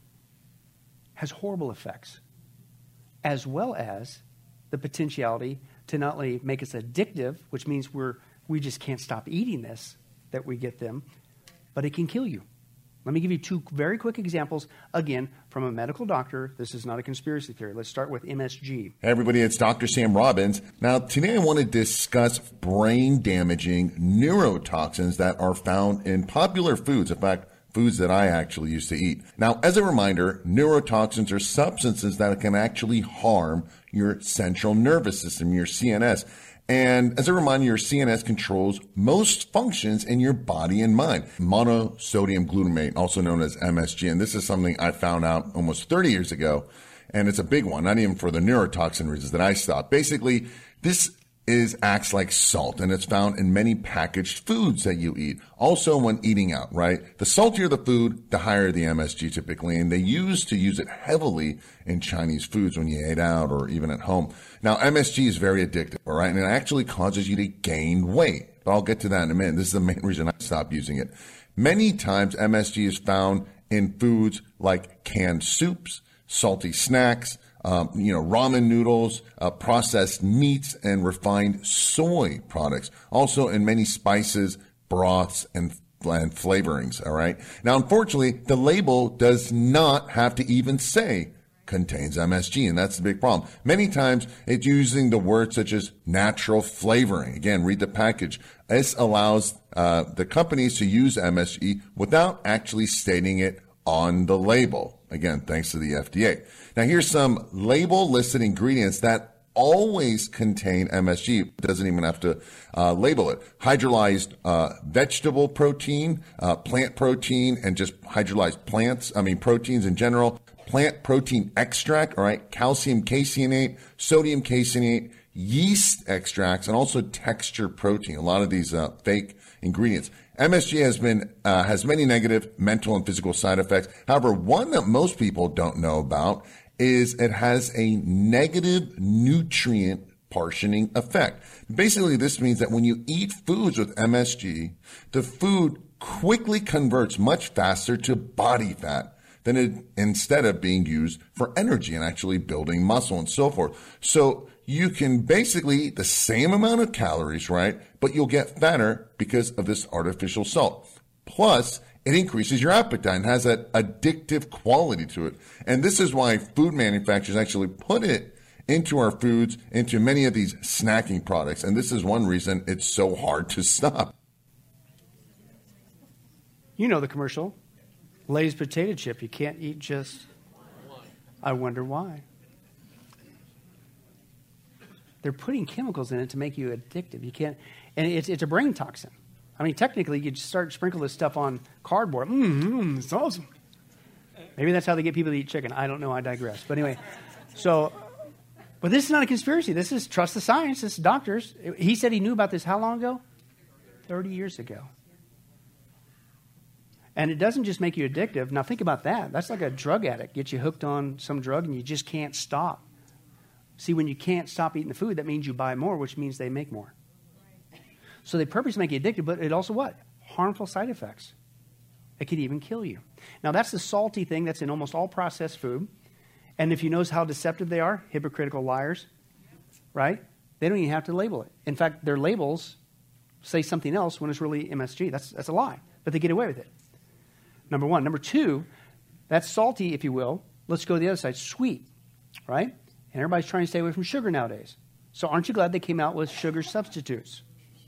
has horrible effects, as well as the potentiality to not only make us addictive, which means we just can't stop eating this, that we get them, but it can kill you. Let me give you two very quick examples, again, from a medical doctor. This is not a conspiracy theory. Let's start with MSG. Hey everybody, it's Dr. Sam Robbins. Now, today I want to discuss brain-damaging neurotoxins that are found in popular foods. In fact, foods that I actually used to eat. Now, as a reminder, neurotoxins are substances that can actually harm your central nervous system, your CNS. And as a reminder, your CNS controls most functions in your body and mind. Monosodium glutamate, also known as MSG. And this is something I found out almost 30 years ago. And it's a big one, not even for the neurotoxin reasons that I stopped. Basically, this acts like salt, and it's found in many packaged foods that you eat. Also when eating out, right? The saltier the food, the higher the MSG typically, and they used to use it heavily in Chinese foods when you ate out or even at home. Now, MSG is very addictive, all right? And it actually causes you to gain weight. But I'll get to that in a minute. This is the main reason I stopped using it. Many times, MSG is found in foods like canned soups, salty snacks, ramen noodles, processed meats, and refined soy products. Also in many spices, broths, and flavorings, all right? Now, unfortunately, the label does not have to even say contains MSG, and that's the big problem. Many times, it's using the words such as natural flavoring. Again, read the package. This allows the companies to use MSG without actually stating it on the label. Again, thanks to the FDA. Now, here's some label-listed ingredients that always contain MSG. It doesn't even have to label it. Hydrolyzed vegetable protein, plant protein, and just hydrolyzed proteins in general. Plant protein extract, all right, calcium caseinate, sodium caseinate, yeast extracts, and also texture protein. A lot of these fake ingredients. MSG has many negative mental and physical side effects. However, one that most people don't know about is it has a negative nutrient partitioning effect. Basically, this means that when you eat foods with MSG, the food quickly converts much faster to body fat than it instead of being used for energy and actually building muscle and so forth. So you can basically eat the same amount of calories, right? But you'll get fatter because of this artificial salt. Plus, it increases your appetite and has that addictive quality to it. And this is why food manufacturers actually put it into our foods, into many of these snacking products. And this is one reason it's so hard to stop. You know the commercial. Lay's potato chip. You can't eat just... I wonder why. They're putting chemicals in it to make you addictive. You can't... And it's a brain toxin. I mean, technically, you just start sprinkle this stuff on cardboard. It's awesome. Maybe that's how they get people to eat chicken. I don't know. I digress. But anyway, but this is not a conspiracy. This is trust the science. This is doctors. He said he knew about this how long ago? 30 years ago. And it doesn't just make you addictive. Now, think about that. That's like a drug addict. Get you hooked on some drug and you just can't stop. See, when you can't stop eating the food, that means you buy more, which means they make more. So they purposely make you addicted, but it also what? Harmful side effects. It could even kill you. Now, that's the salty thing that's in almost all processed food. And if you notice how deceptive they are, hypocritical liars, right? They don't even have to label it. In fact, their labels say something else when it's really MSG. That's a lie, but they get away with it. Number one. Number two, that's salty, if you will. Let's go to the other side. Sweet, right? And everybody's trying to stay away from sugar nowadays. So aren't you glad they came out with sugar substitutes?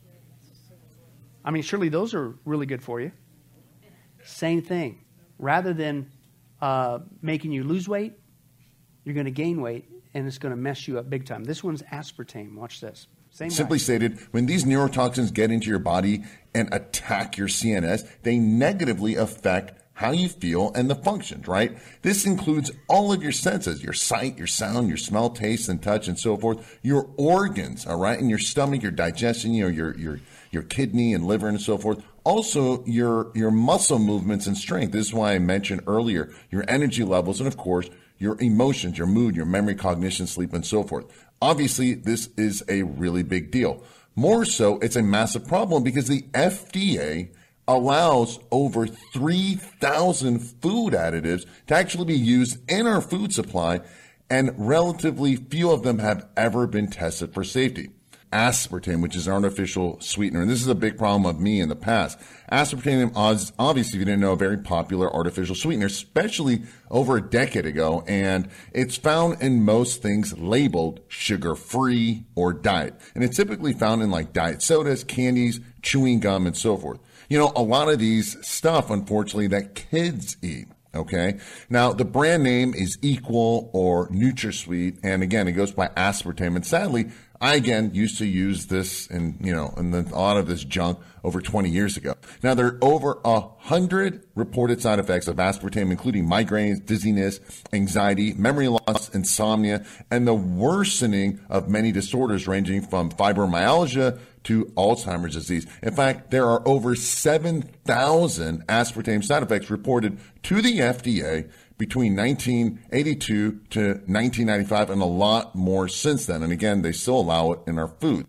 I mean, surely those are really good for you. Same thing. Rather than making you lose weight, you're going to gain weight, and it's going to mess you up big time. This one's aspartame. Watch this. Simply stated, when these neurotoxins get into your body and attack your CNS, they negatively affect how you feel and the functions, right? This includes all of your senses, your sight, your sound, your smell, taste, and touch, and so forth. Your organs, all right? And your stomach, your digestion, your kidney and liver and so forth. Also, your muscle movements and strength. This is why I mentioned earlier, your energy levels, and of course, your emotions, your mood, your memory, cognition, sleep, and so forth. Obviously, this is a really big deal. More so, it's a massive problem because the FDA allows over 3,000 food additives to actually be used in our food supply, and relatively few of them have ever been tested for safety. Aspartame, which is an artificial sweetener, and this is a big problem of me in the past. Aspartame, obviously, if you didn't know, a very popular artificial sweetener, especially over a decade ago, and it's found in most things labeled sugar-free or diet. And it's typically found in like diet sodas, candies, chewing gum, and so forth. You know, a lot of these stuff, unfortunately, that kids eat. Okay. Now, the brand name is Equal or NutraSweet, and again, it goes by aspartame. And sadly, I again used to use this and a lot of this junk over 20 years ago. Now, there are over 100 reported side effects of aspartame, including migraines, dizziness, anxiety, memory loss, insomnia, and the worsening of many disorders ranging from fibromyalgia to Alzheimer's disease. In fact, there are over 7,000 aspartame side effects reported to the FDA between 1982 to 1995, and a lot more since then. And again, they still allow it in our food.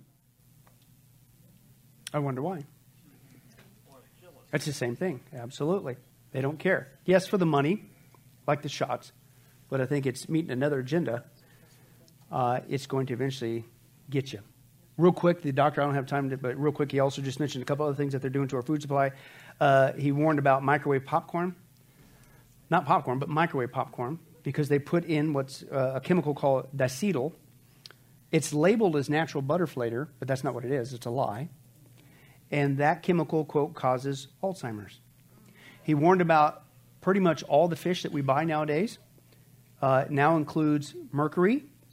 I wonder why. It's the same thing. Absolutely. They don't care. Yes, for the money, like the shots, but I think it's meeting another agenda. It's going to eventually get you. Real quick, the doctor, I don't have time to, but real quick, he also just mentioned a couple other things that they're doing to our food supply. He warned about microwave popcorn. Not popcorn, but microwave popcorn, because they put in what's a chemical called diacetyl. It's labeled as natural butter flavor, but that's not what it is. It's a lie. And that chemical, quote, causes Alzheimer's. He warned about pretty much all the fish that we buy nowadays. Now includes mercury,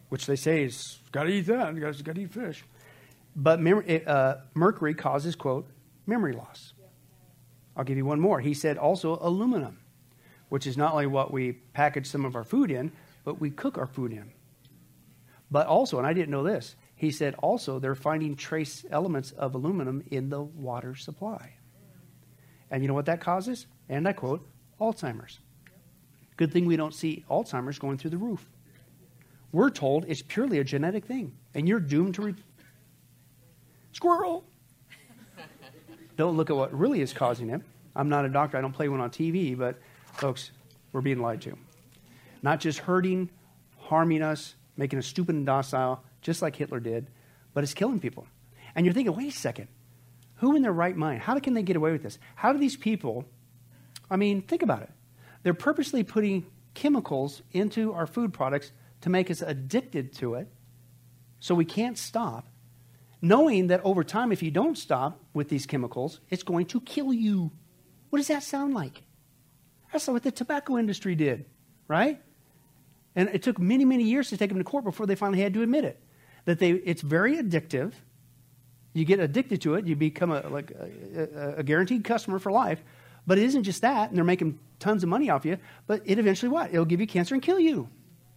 which they say is got to eat that. You guys got to eat fish. But mercury causes, quote, memory loss. I'll give you one more. He said also aluminum, which is not only what we package some of our food in, but we cook our food in. But also, and I didn't know this, he said also they're finding trace elements of aluminum in the water supply. And you know what that causes? And I quote, Alzheimer's. Good thing we don't see Alzheimer's going through the roof. We're told it's purely a genetic thing, and you're doomed to squirrel. Don't look at what really is causing it. I'm not a doctor. I don't play one on TV, but folks, we're being lied to. Not just hurting, harming us, making us stupid and docile, just like Hitler did, but it's killing people. And you're thinking, wait a second. Who in their right mind? How can they get away with this? How do these people, I mean, think about it. They're purposely putting chemicals into our food products to make us addicted to it so we can't stop, knowing that over time, if you don't stop with these chemicals, it's going to kill you. What does that sound like? That's what the tobacco industry did, right? And it took many, many years to take them to court before they finally had to admit it. That it's very addictive. You get addicted to it, you become a guaranteed customer for life. But it isn't just that, and they're making tons of money off you, but it eventually what? It'll give you cancer and kill you.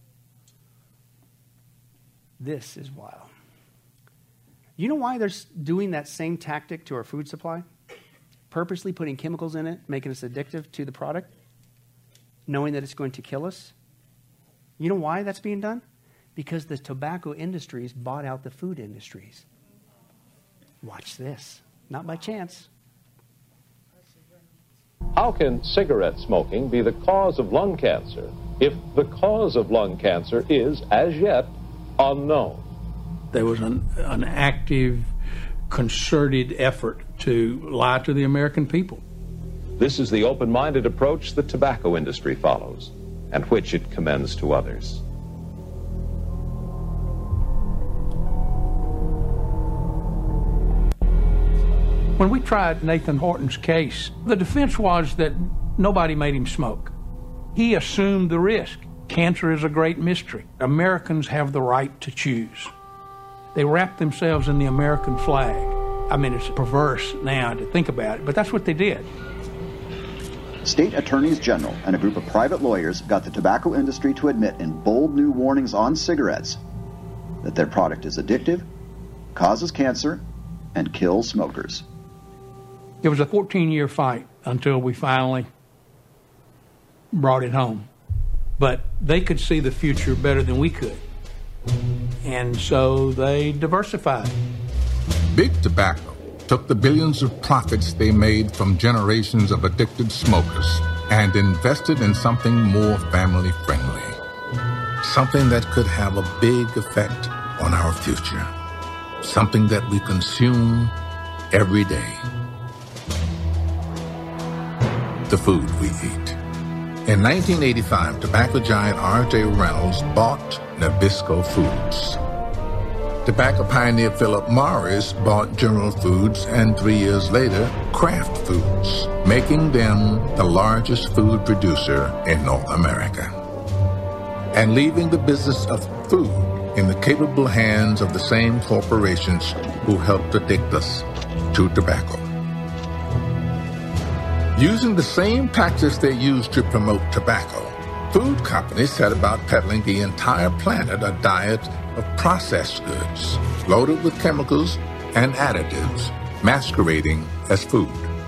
This is wild. You know why they're doing that same tactic to our food supply? Purposely putting chemicals in it, making us addictive to the product, knowing that it's going to kill us. You know why that's being done? Because the tobacco industries bought out the food industries. Watch this. Not by chance. How can cigarette smoking be the cause of lung cancer if the cause of lung cancer is, as yet, unknown? There was an active, concerted effort to lie to the American people. This is the open-minded approach the tobacco industry follows, and which it commends to others. When we tried Nathan Horton's case, the defense was that nobody made him smoke. He assumed the risk. Cancer is a great mystery. Americans have the right to choose. They wrap themselves in the American flag. I mean, it's perverse now to think about it, but that's what they did. State attorneys general and a group of private lawyers got the tobacco industry to admit in bold new warnings on cigarettes that their product is addictive, causes cancer, and kills smokers. It was a 14-year fight until we finally brought it home. But they could see the future better than we could. And so they diversified. Big Tobacco took the billions of profits they made from generations of addicted smokers and invested in something more family-friendly. Something that could have a big effect on our future. Something that we consume every day. The food we eat. In 1985, tobacco giant R.J. Reynolds bought Nabisco Foods. Tobacco pioneer Philip Morris bought General Foods, and 3 years later, Kraft Foods, making them the largest food producer in North America. And leaving the business of food in the capable hands of the same corporations who helped addict us to tobacco. Using the same tactics they used to promote tobacco, food companies set about peddling the entire planet a diet of processed goods, loaded with chemicals and additives, masquerading as food.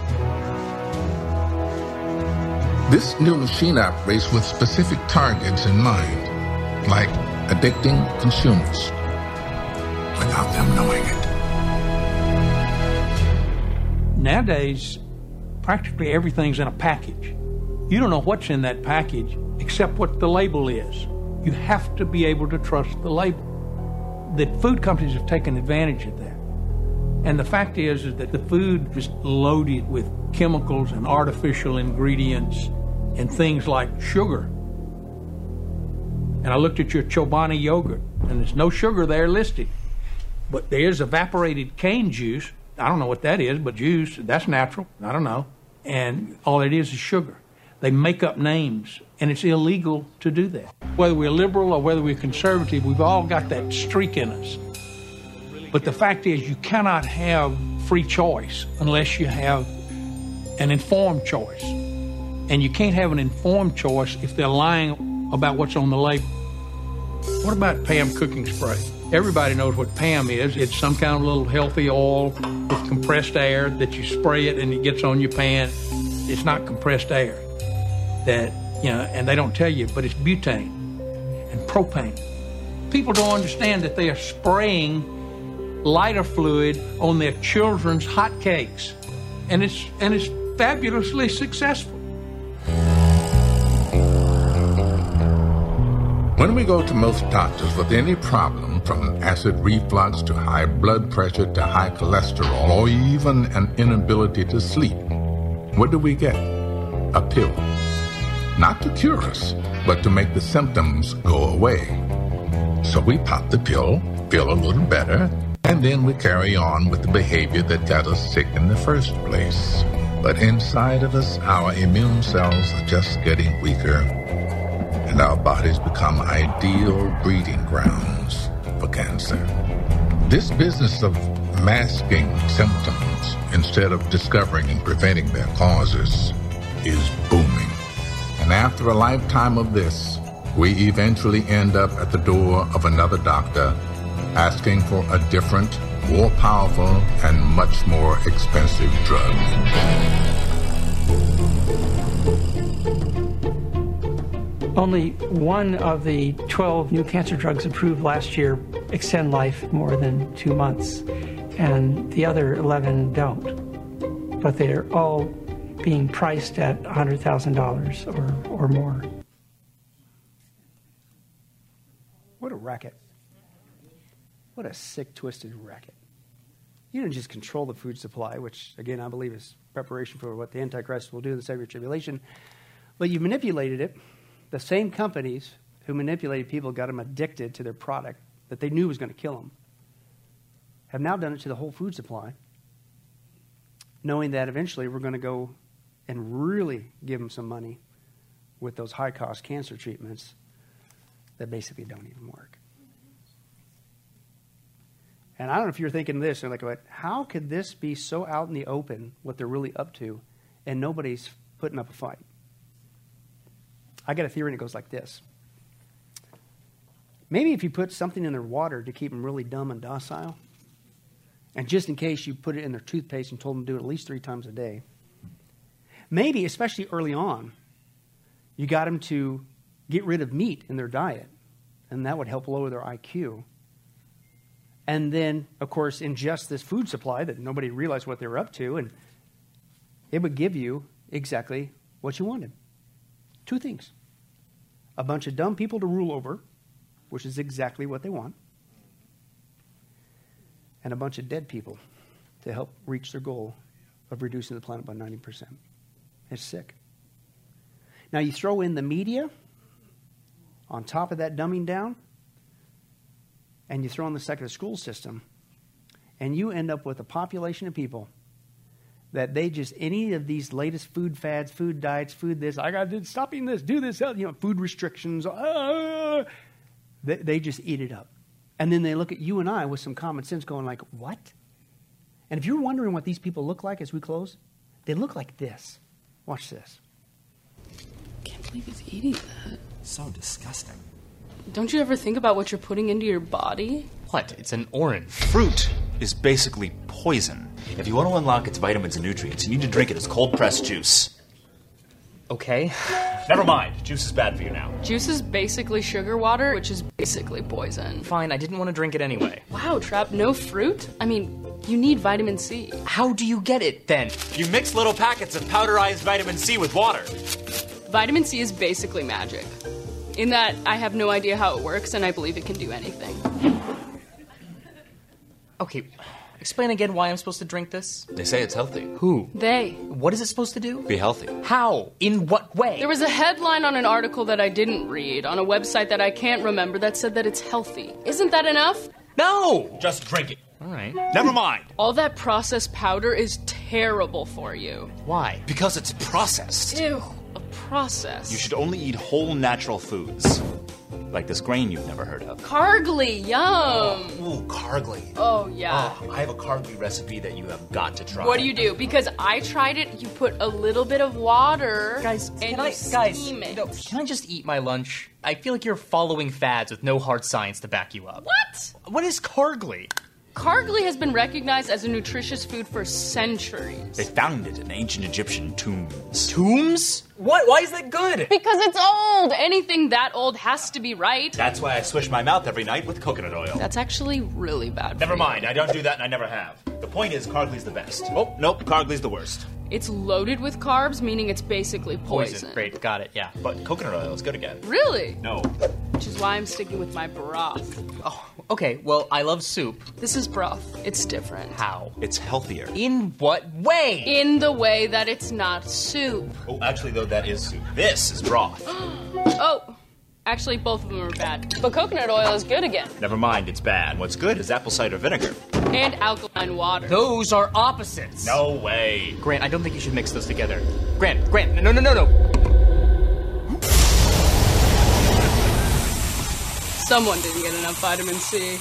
This new machine operates with specific targets in mind, like addicting consumers, without them knowing it. Nowadays, practically everything's in a package. You don't know what's in that package except what the label is. You have to be able to trust the label. The food companies have taken advantage of that. And the fact is that the food is loaded with chemicals and artificial ingredients and things like sugar. And I looked at your Chobani yogurt, and there's no sugar there listed. But there's evaporated cane juice. I don't know what that is, but juice, that's natural. I don't know. And all it is sugar. They make up names And it's illegal to do that. Whether we're liberal or whether we're conservative, we've all got that streak in us. But the fact is, you cannot have free choice unless you have an informed choice. And you can't have an informed choice if they're lying about what's on the label. What about PAM cooking spray? Everybody knows what PAM is. It's some kind of little healthy oil with compressed air that you spray it and it gets on your pan. It's not compressed air. And they don't tell you, but it's butane and propane. People don't understand that they are spraying lighter fluid on their children's hot cakes. And it's fabulously successful. When we go to most doctors with any problem, from acid reflux to high blood pressure to high cholesterol, or even an inability to sleep, what do we get? A pill. Not to cure us, but to make the symptoms go away. So we pop the pill, feel a little better, and then we carry on with the behavior that got us sick in the first place. But inside of us, our immune cells are just getting weaker, and our bodies become ideal breeding grounds for cancer. This business of masking symptoms instead of discovering and preventing their causes is booming. And after a lifetime of this, we eventually end up at the door of another doctor asking for a different, more powerful, and much more expensive drug. Only one of the 12 new cancer drugs approved last year extend life more than 2 months, and the other 11 don't. But they're all being priced at $100,000 or more. What a racket. What a sick, twisted racket. You didn't just control the food supply, which, again, I believe is preparation for what the Antichrist will do in the Savior Tribulation, but you manipulated it. The same companies who manipulated people, got them addicted to their product that they knew was going to kill them, have now done it to the whole food supply, knowing that eventually we're going to go and really give them some money with those high-cost cancer treatments that basically don't even work. And I don't know if you're thinking this, or like, how could this be so out in the open, what they're really up to, and nobody's putting up a fight? I got a theory, and it goes like this. Maybe if you put something in their water to keep them really dumb and docile, and just in case you put it in their toothpaste and told them to do it at least 3 times a day, maybe, especially early on, you got them to get rid of meat in their diet, and that would help lower their IQ. And then, of course, ingest this food supply that nobody realized what they were up to, and it would give you exactly what you wanted. 2 things. A bunch of dumb people to rule over, which is exactly what they want, and a bunch of dead people to help reach their goal of reducing the planet by 90%. It's sick. Now you throw in the media on top of that dumbing down, and you throw in the secular school system, and you end up with a population of people that they just, any of these latest food fads, food diets, food this, I got to stop eating this, do this, food restrictions, they just eat it up. And then they look at you and I with some common sense going like, what? And if you're wondering what these people look like as we close, they look like this. Watch this. Can't believe he's eating that. So disgusting. Don't you ever think about what you're putting into your body? What? It's an orange. Fruit is basically poison. If you want to unlock its vitamins and nutrients, you need to drink it as cold-pressed juice. Okay? Never mind. Juice is bad for you now. Juice is basically sugar water, which is basically poison. Fine, I didn't want to drink it anyway. Wow, Trap, no fruit? I mean, you need vitamin C. How do you get it, then? You mix little packets of powderized vitamin C with water. Vitamin C is basically magic. In that, I have no idea how it works, and I believe it can do anything. Okay, explain again why I'm supposed to drink this. They say it's healthy. Who? They. What is it supposed to do? Be healthy. How? In what way? There was a headline on an article that I didn't read on a website that I can't remember that said that it's healthy. Isn't that enough? No! Just drink it. All right. Never mind. All that processed powder is terrible for you. Why? Because it's processed. Ew. A processed. You should only eat whole natural foods. Like this grain you've never heard of. Kargly, yum! Ooh, Kargly. Oh, yeah. Oh, I have a Kargly recipe that you have got to try. What do you do? Because I tried it, you put a little bit of water and you steam it. No, can I just eat my lunch? I feel like you're following fads with no hard science to back you up. What? What is Kargly? Kargly has been recognized as a nutritious food for centuries. They found it in ancient Egyptian tombs. Tombs? What? Why is that good? Because it's old. Anything that old has to be right. That's why I swish my mouth every night with coconut oil. That's actually really bad. Never mind, I don't do that and I never have. The point is, Kargly's the best. Oh, nope, Kargly's the worst. It's loaded with carbs, meaning it's basically poison. Great, got it, yeah. But coconut oil is good again. Really? No. Which is why I'm sticking with my broth. Oh, okay, well, I love soup. This is broth. It's different. How? It's healthier. In what way? In the way that it's not soup. Oh, actually, though, that is soup. This is broth. Oh, actually, both of them are bad. But coconut oil is good again. Never mind, it's bad. What's good is apple cider vinegar. And alkaline water. Those are opposites. No way. Grant, I don't think you should mix those together. Grant, no. Someone didn't get enough vitamin C.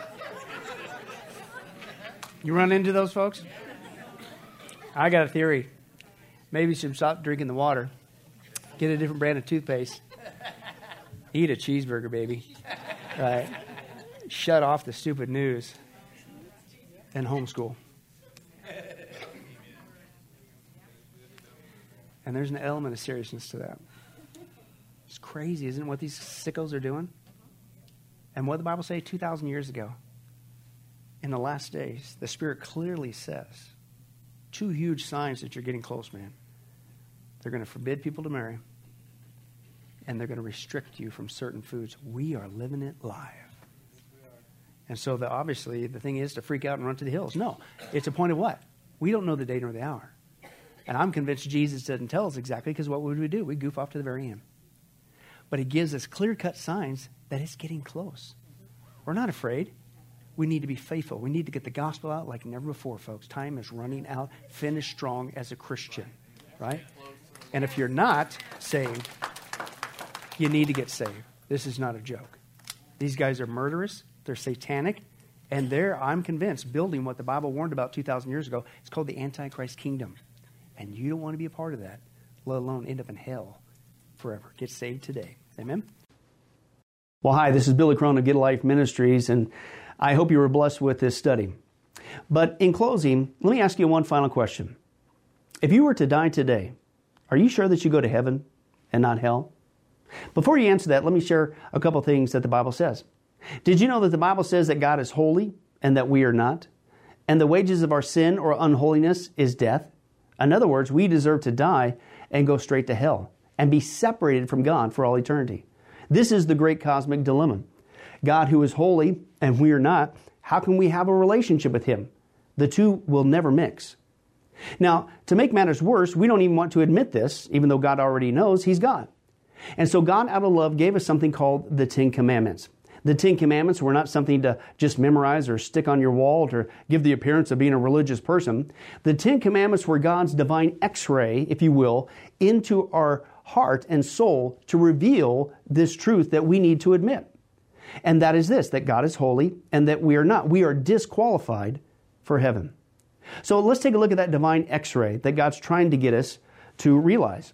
You run into those folks? I got a theory. Maybe you should stop drinking the water. Get a different brand of toothpaste. Eat a cheeseburger, baby. Right. Shut off the stupid news. And homeschool. And there's an element of seriousness to that. It's crazy, isn't it, what these sickos are doing? And what did the Bible say 2,000 years ago? In the last days, the Spirit clearly says, two huge signs that you're getting close, man. They're going to forbid people to marry, and they're going to restrict you from certain foods. We are living it live. And so obviously the thing is to freak out and run to the hills. No, it's a point of what? We don't know the day nor the hour. And I'm convinced Jesus doesn't tell us exactly, because what would we do? We'd goof off to the very end. But he gives us clear-cut signs that it's getting close. We're not afraid. We need to be faithful. We need to get the gospel out like never before, folks. Time is running out. Finish strong as a Christian, right? And if you're not saved, you need to get saved. This is not a joke. These guys are murderous. They're satanic. And they're, I'm convinced, building what the Bible warned about 2,000 years ago. It's called the Antichrist kingdom. And you don't want to be a part of that, let alone end up in hell forever. Get saved today. Amen? Well, hi, this is Billy Crone of Get a Life Ministries, and I hope you were blessed with this study. But in closing, let me ask you one final question. If you were to die today, are you sure that you go to heaven and not hell? Before you answer that, let me share a couple things that the Bible says. Did you know that the Bible says that God is holy and that we are not? And the wages of our sin or unholiness is death? In other words, we deserve to die and go straight to hell and be separated from God for all eternity. This is the great cosmic dilemma. God, who is holy and we are not, how can we have a relationship with Him? The two will never mix. Now, to make matters worse, we don't even want to admit this, even though God already knows He's God. And so God, out of love, gave us something called the Ten Commandments. The Ten Commandments were not something to just memorize or stick on your wall to give the appearance of being a religious person. The Ten Commandments were God's divine X-ray, if you will, into our heart and soul to reveal this truth that we need to admit. And that is this, that God is holy and that we are not. We are disqualified for heaven. So let's take a look at that divine X-ray that God's trying to get us to realize.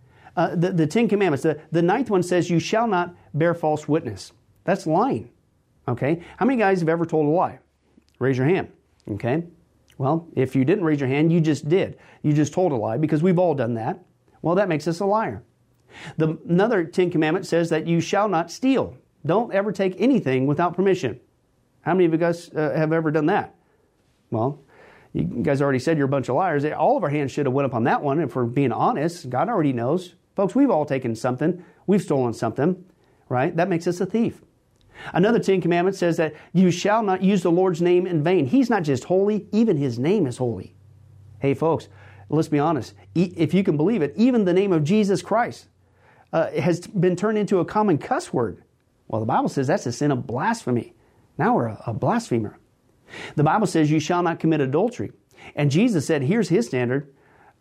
The Ten Commandments, the ninth one says, you shall not bear false witness. That's lying, okay? How many guys have ever told a lie? Raise your hand, okay? Well, if you didn't raise your hand, you just did. You just told a lie because we've all done that. Well, that makes us a liar. Another Ten Commandment says that you shall not steal. Don't ever take anything without permission. How many of you guys have ever done that? Well, you guys already said you're a bunch of liars. All of our hands should have went up on that one if we're being honest. God already knows. Folks, we've all taken something. We've stolen something, right? That makes us a thief. Another Ten Commandments says that you shall not use the Lord's name in vain. He's not just holy, even His name is holy. Hey, folks, let's be honest. If you can believe it, even the name of Jesus Christ has been turned into a common cuss word. Well, the Bible says that's a sin of blasphemy. Now we're a blasphemer. The Bible says you shall not commit adultery. And Jesus said, here's His standard.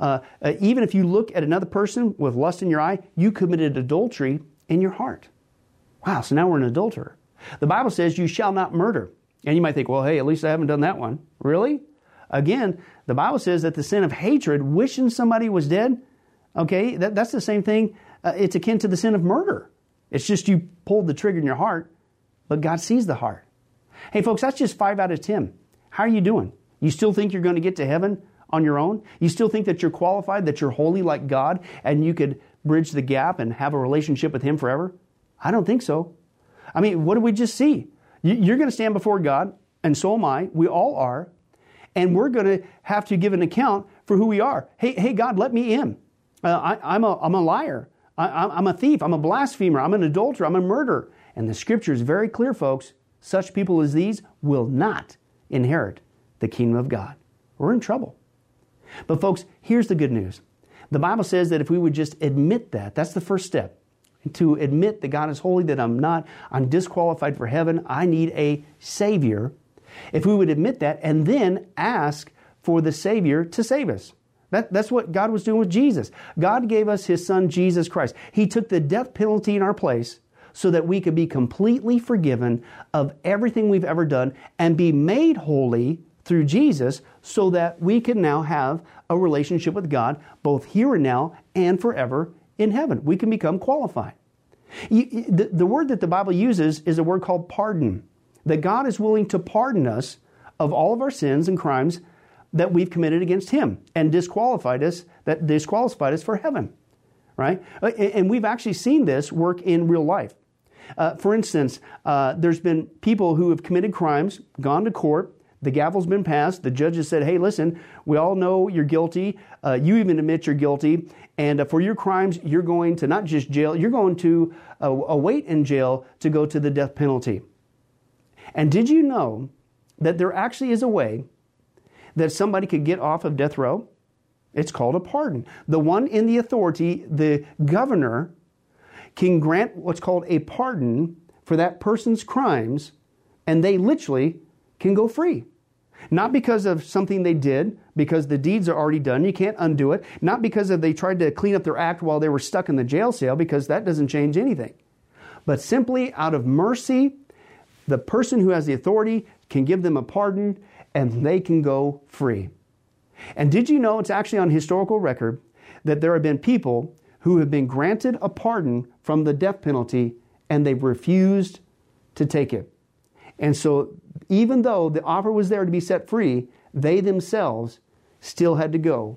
Even if you look at another person with lust in your eye, you committed adultery in your heart. Wow, so now we're an adulterer. The Bible says you shall not murder. And you might think, well, hey, at least I haven't done that one. Really? Again, the Bible says that the sin of hatred, wishing somebody was dead, okay, that's the same thing. It's akin to the sin of murder. It's just you pulled the trigger in your heart, but God sees the heart. Hey, folks, that's just 5 out of 10. How are you doing? You still think you're going to get to heaven on your own? You still think that you're qualified, that you're holy like God, and you could bridge the gap and have a relationship with Him forever? I don't think so. I mean, what did we just see? You're going to stand before God, and so am I. We all are. And we're going to have to give an account for who we are. Hey, God, let me in. I'm a liar. I'm a thief. I'm a blasphemer. I'm an adulterer. I'm a murderer. And the Scripture is very clear, folks. Such people as these will not inherit the kingdom of God. We're in trouble. But folks, here's the good news. The Bible says that if we would just admit that, that's the first step. To admit that God is holy, that I'm disqualified for heaven, I need a Savior. If we would admit that and then ask for the Savior to save us. That's what God was doing with Jesus. God gave us His Son, Jesus Christ. He took the death penalty in our place so that we could be completely forgiven of everything we've ever done and be made holy through Jesus so that we can now have a relationship with God both here and now and forever in heaven. We can become qualified. The word that the Bible uses is a word called pardon. That God is willing to pardon us of all of our sins and crimes that we've committed against Him and disqualified us for heaven. Right? And we've actually seen this work in real life. For instance, there's been people who have committed crimes, gone to court, the gavel's been passed, the judge has said, hey, listen, we all know you're guilty, you even admit you're guilty, and for your crimes, you're going to not just jail, you're going to await in jail to go to the death penalty. And did you know that there actually is a way that somebody could get off of death row? It's called a pardon. The one in the authority, the governor, can grant what's called a pardon for that person's crimes, and they literally can go free. Not because of something they did, because the deeds are already done, you can't undo it. Not because they tried to clean up their act while they were stuck in the jail cell, because that doesn't change anything. But simply out of mercy, the person who has the authority can give them a pardon and they can go free. And did you know it's actually on historical record that there have been people who have been granted a pardon from the death penalty and they've refused to take it. And so even though the offer was there to be set free, they themselves still had to go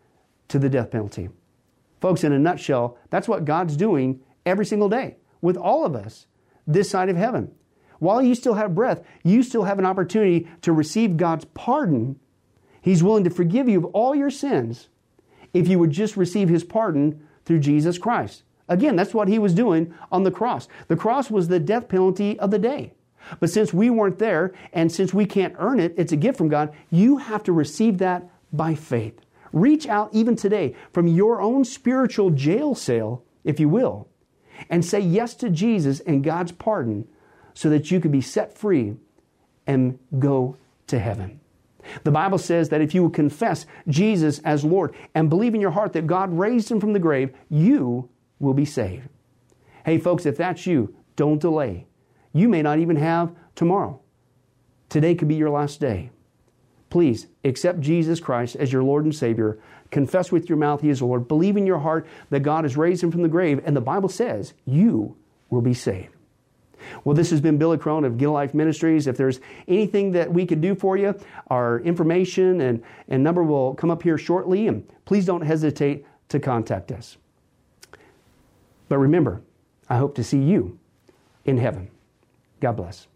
to the death penalty. Folks, in a nutshell, that's what God's doing every single day with all of us this side of heaven. While you still have breath, you still have an opportunity to receive God's pardon. He's willing to forgive you of all your sins if you would just receive His pardon through Jesus Christ. Again, that's what He was doing on the cross. The cross was the death penalty of the day. But since we weren't there, and since we can't earn it, it's a gift from God, you have to receive that by faith. Reach out even today from your own spiritual jail cell, if you will, and say yes to Jesus and God's pardon so that you can be set free and go to heaven. The Bible says that if you will confess Jesus as Lord and believe in your heart that God raised Him from the grave, you will be saved. Hey folks, if that's you, don't delay. You may not even have tomorrow. Today could be your last day. Please accept Jesus Christ as your Lord and Savior. Confess with your mouth He is Lord. Believe in your heart that God has raised Him from the grave. And the Bible says you will be saved. Well, this has been Billy Crone of Get a Life Ministries. If there's anything that we could do for you, our information and number will come up here shortly. And please don't hesitate to contact us. But remember, I hope to see you in heaven. God bless.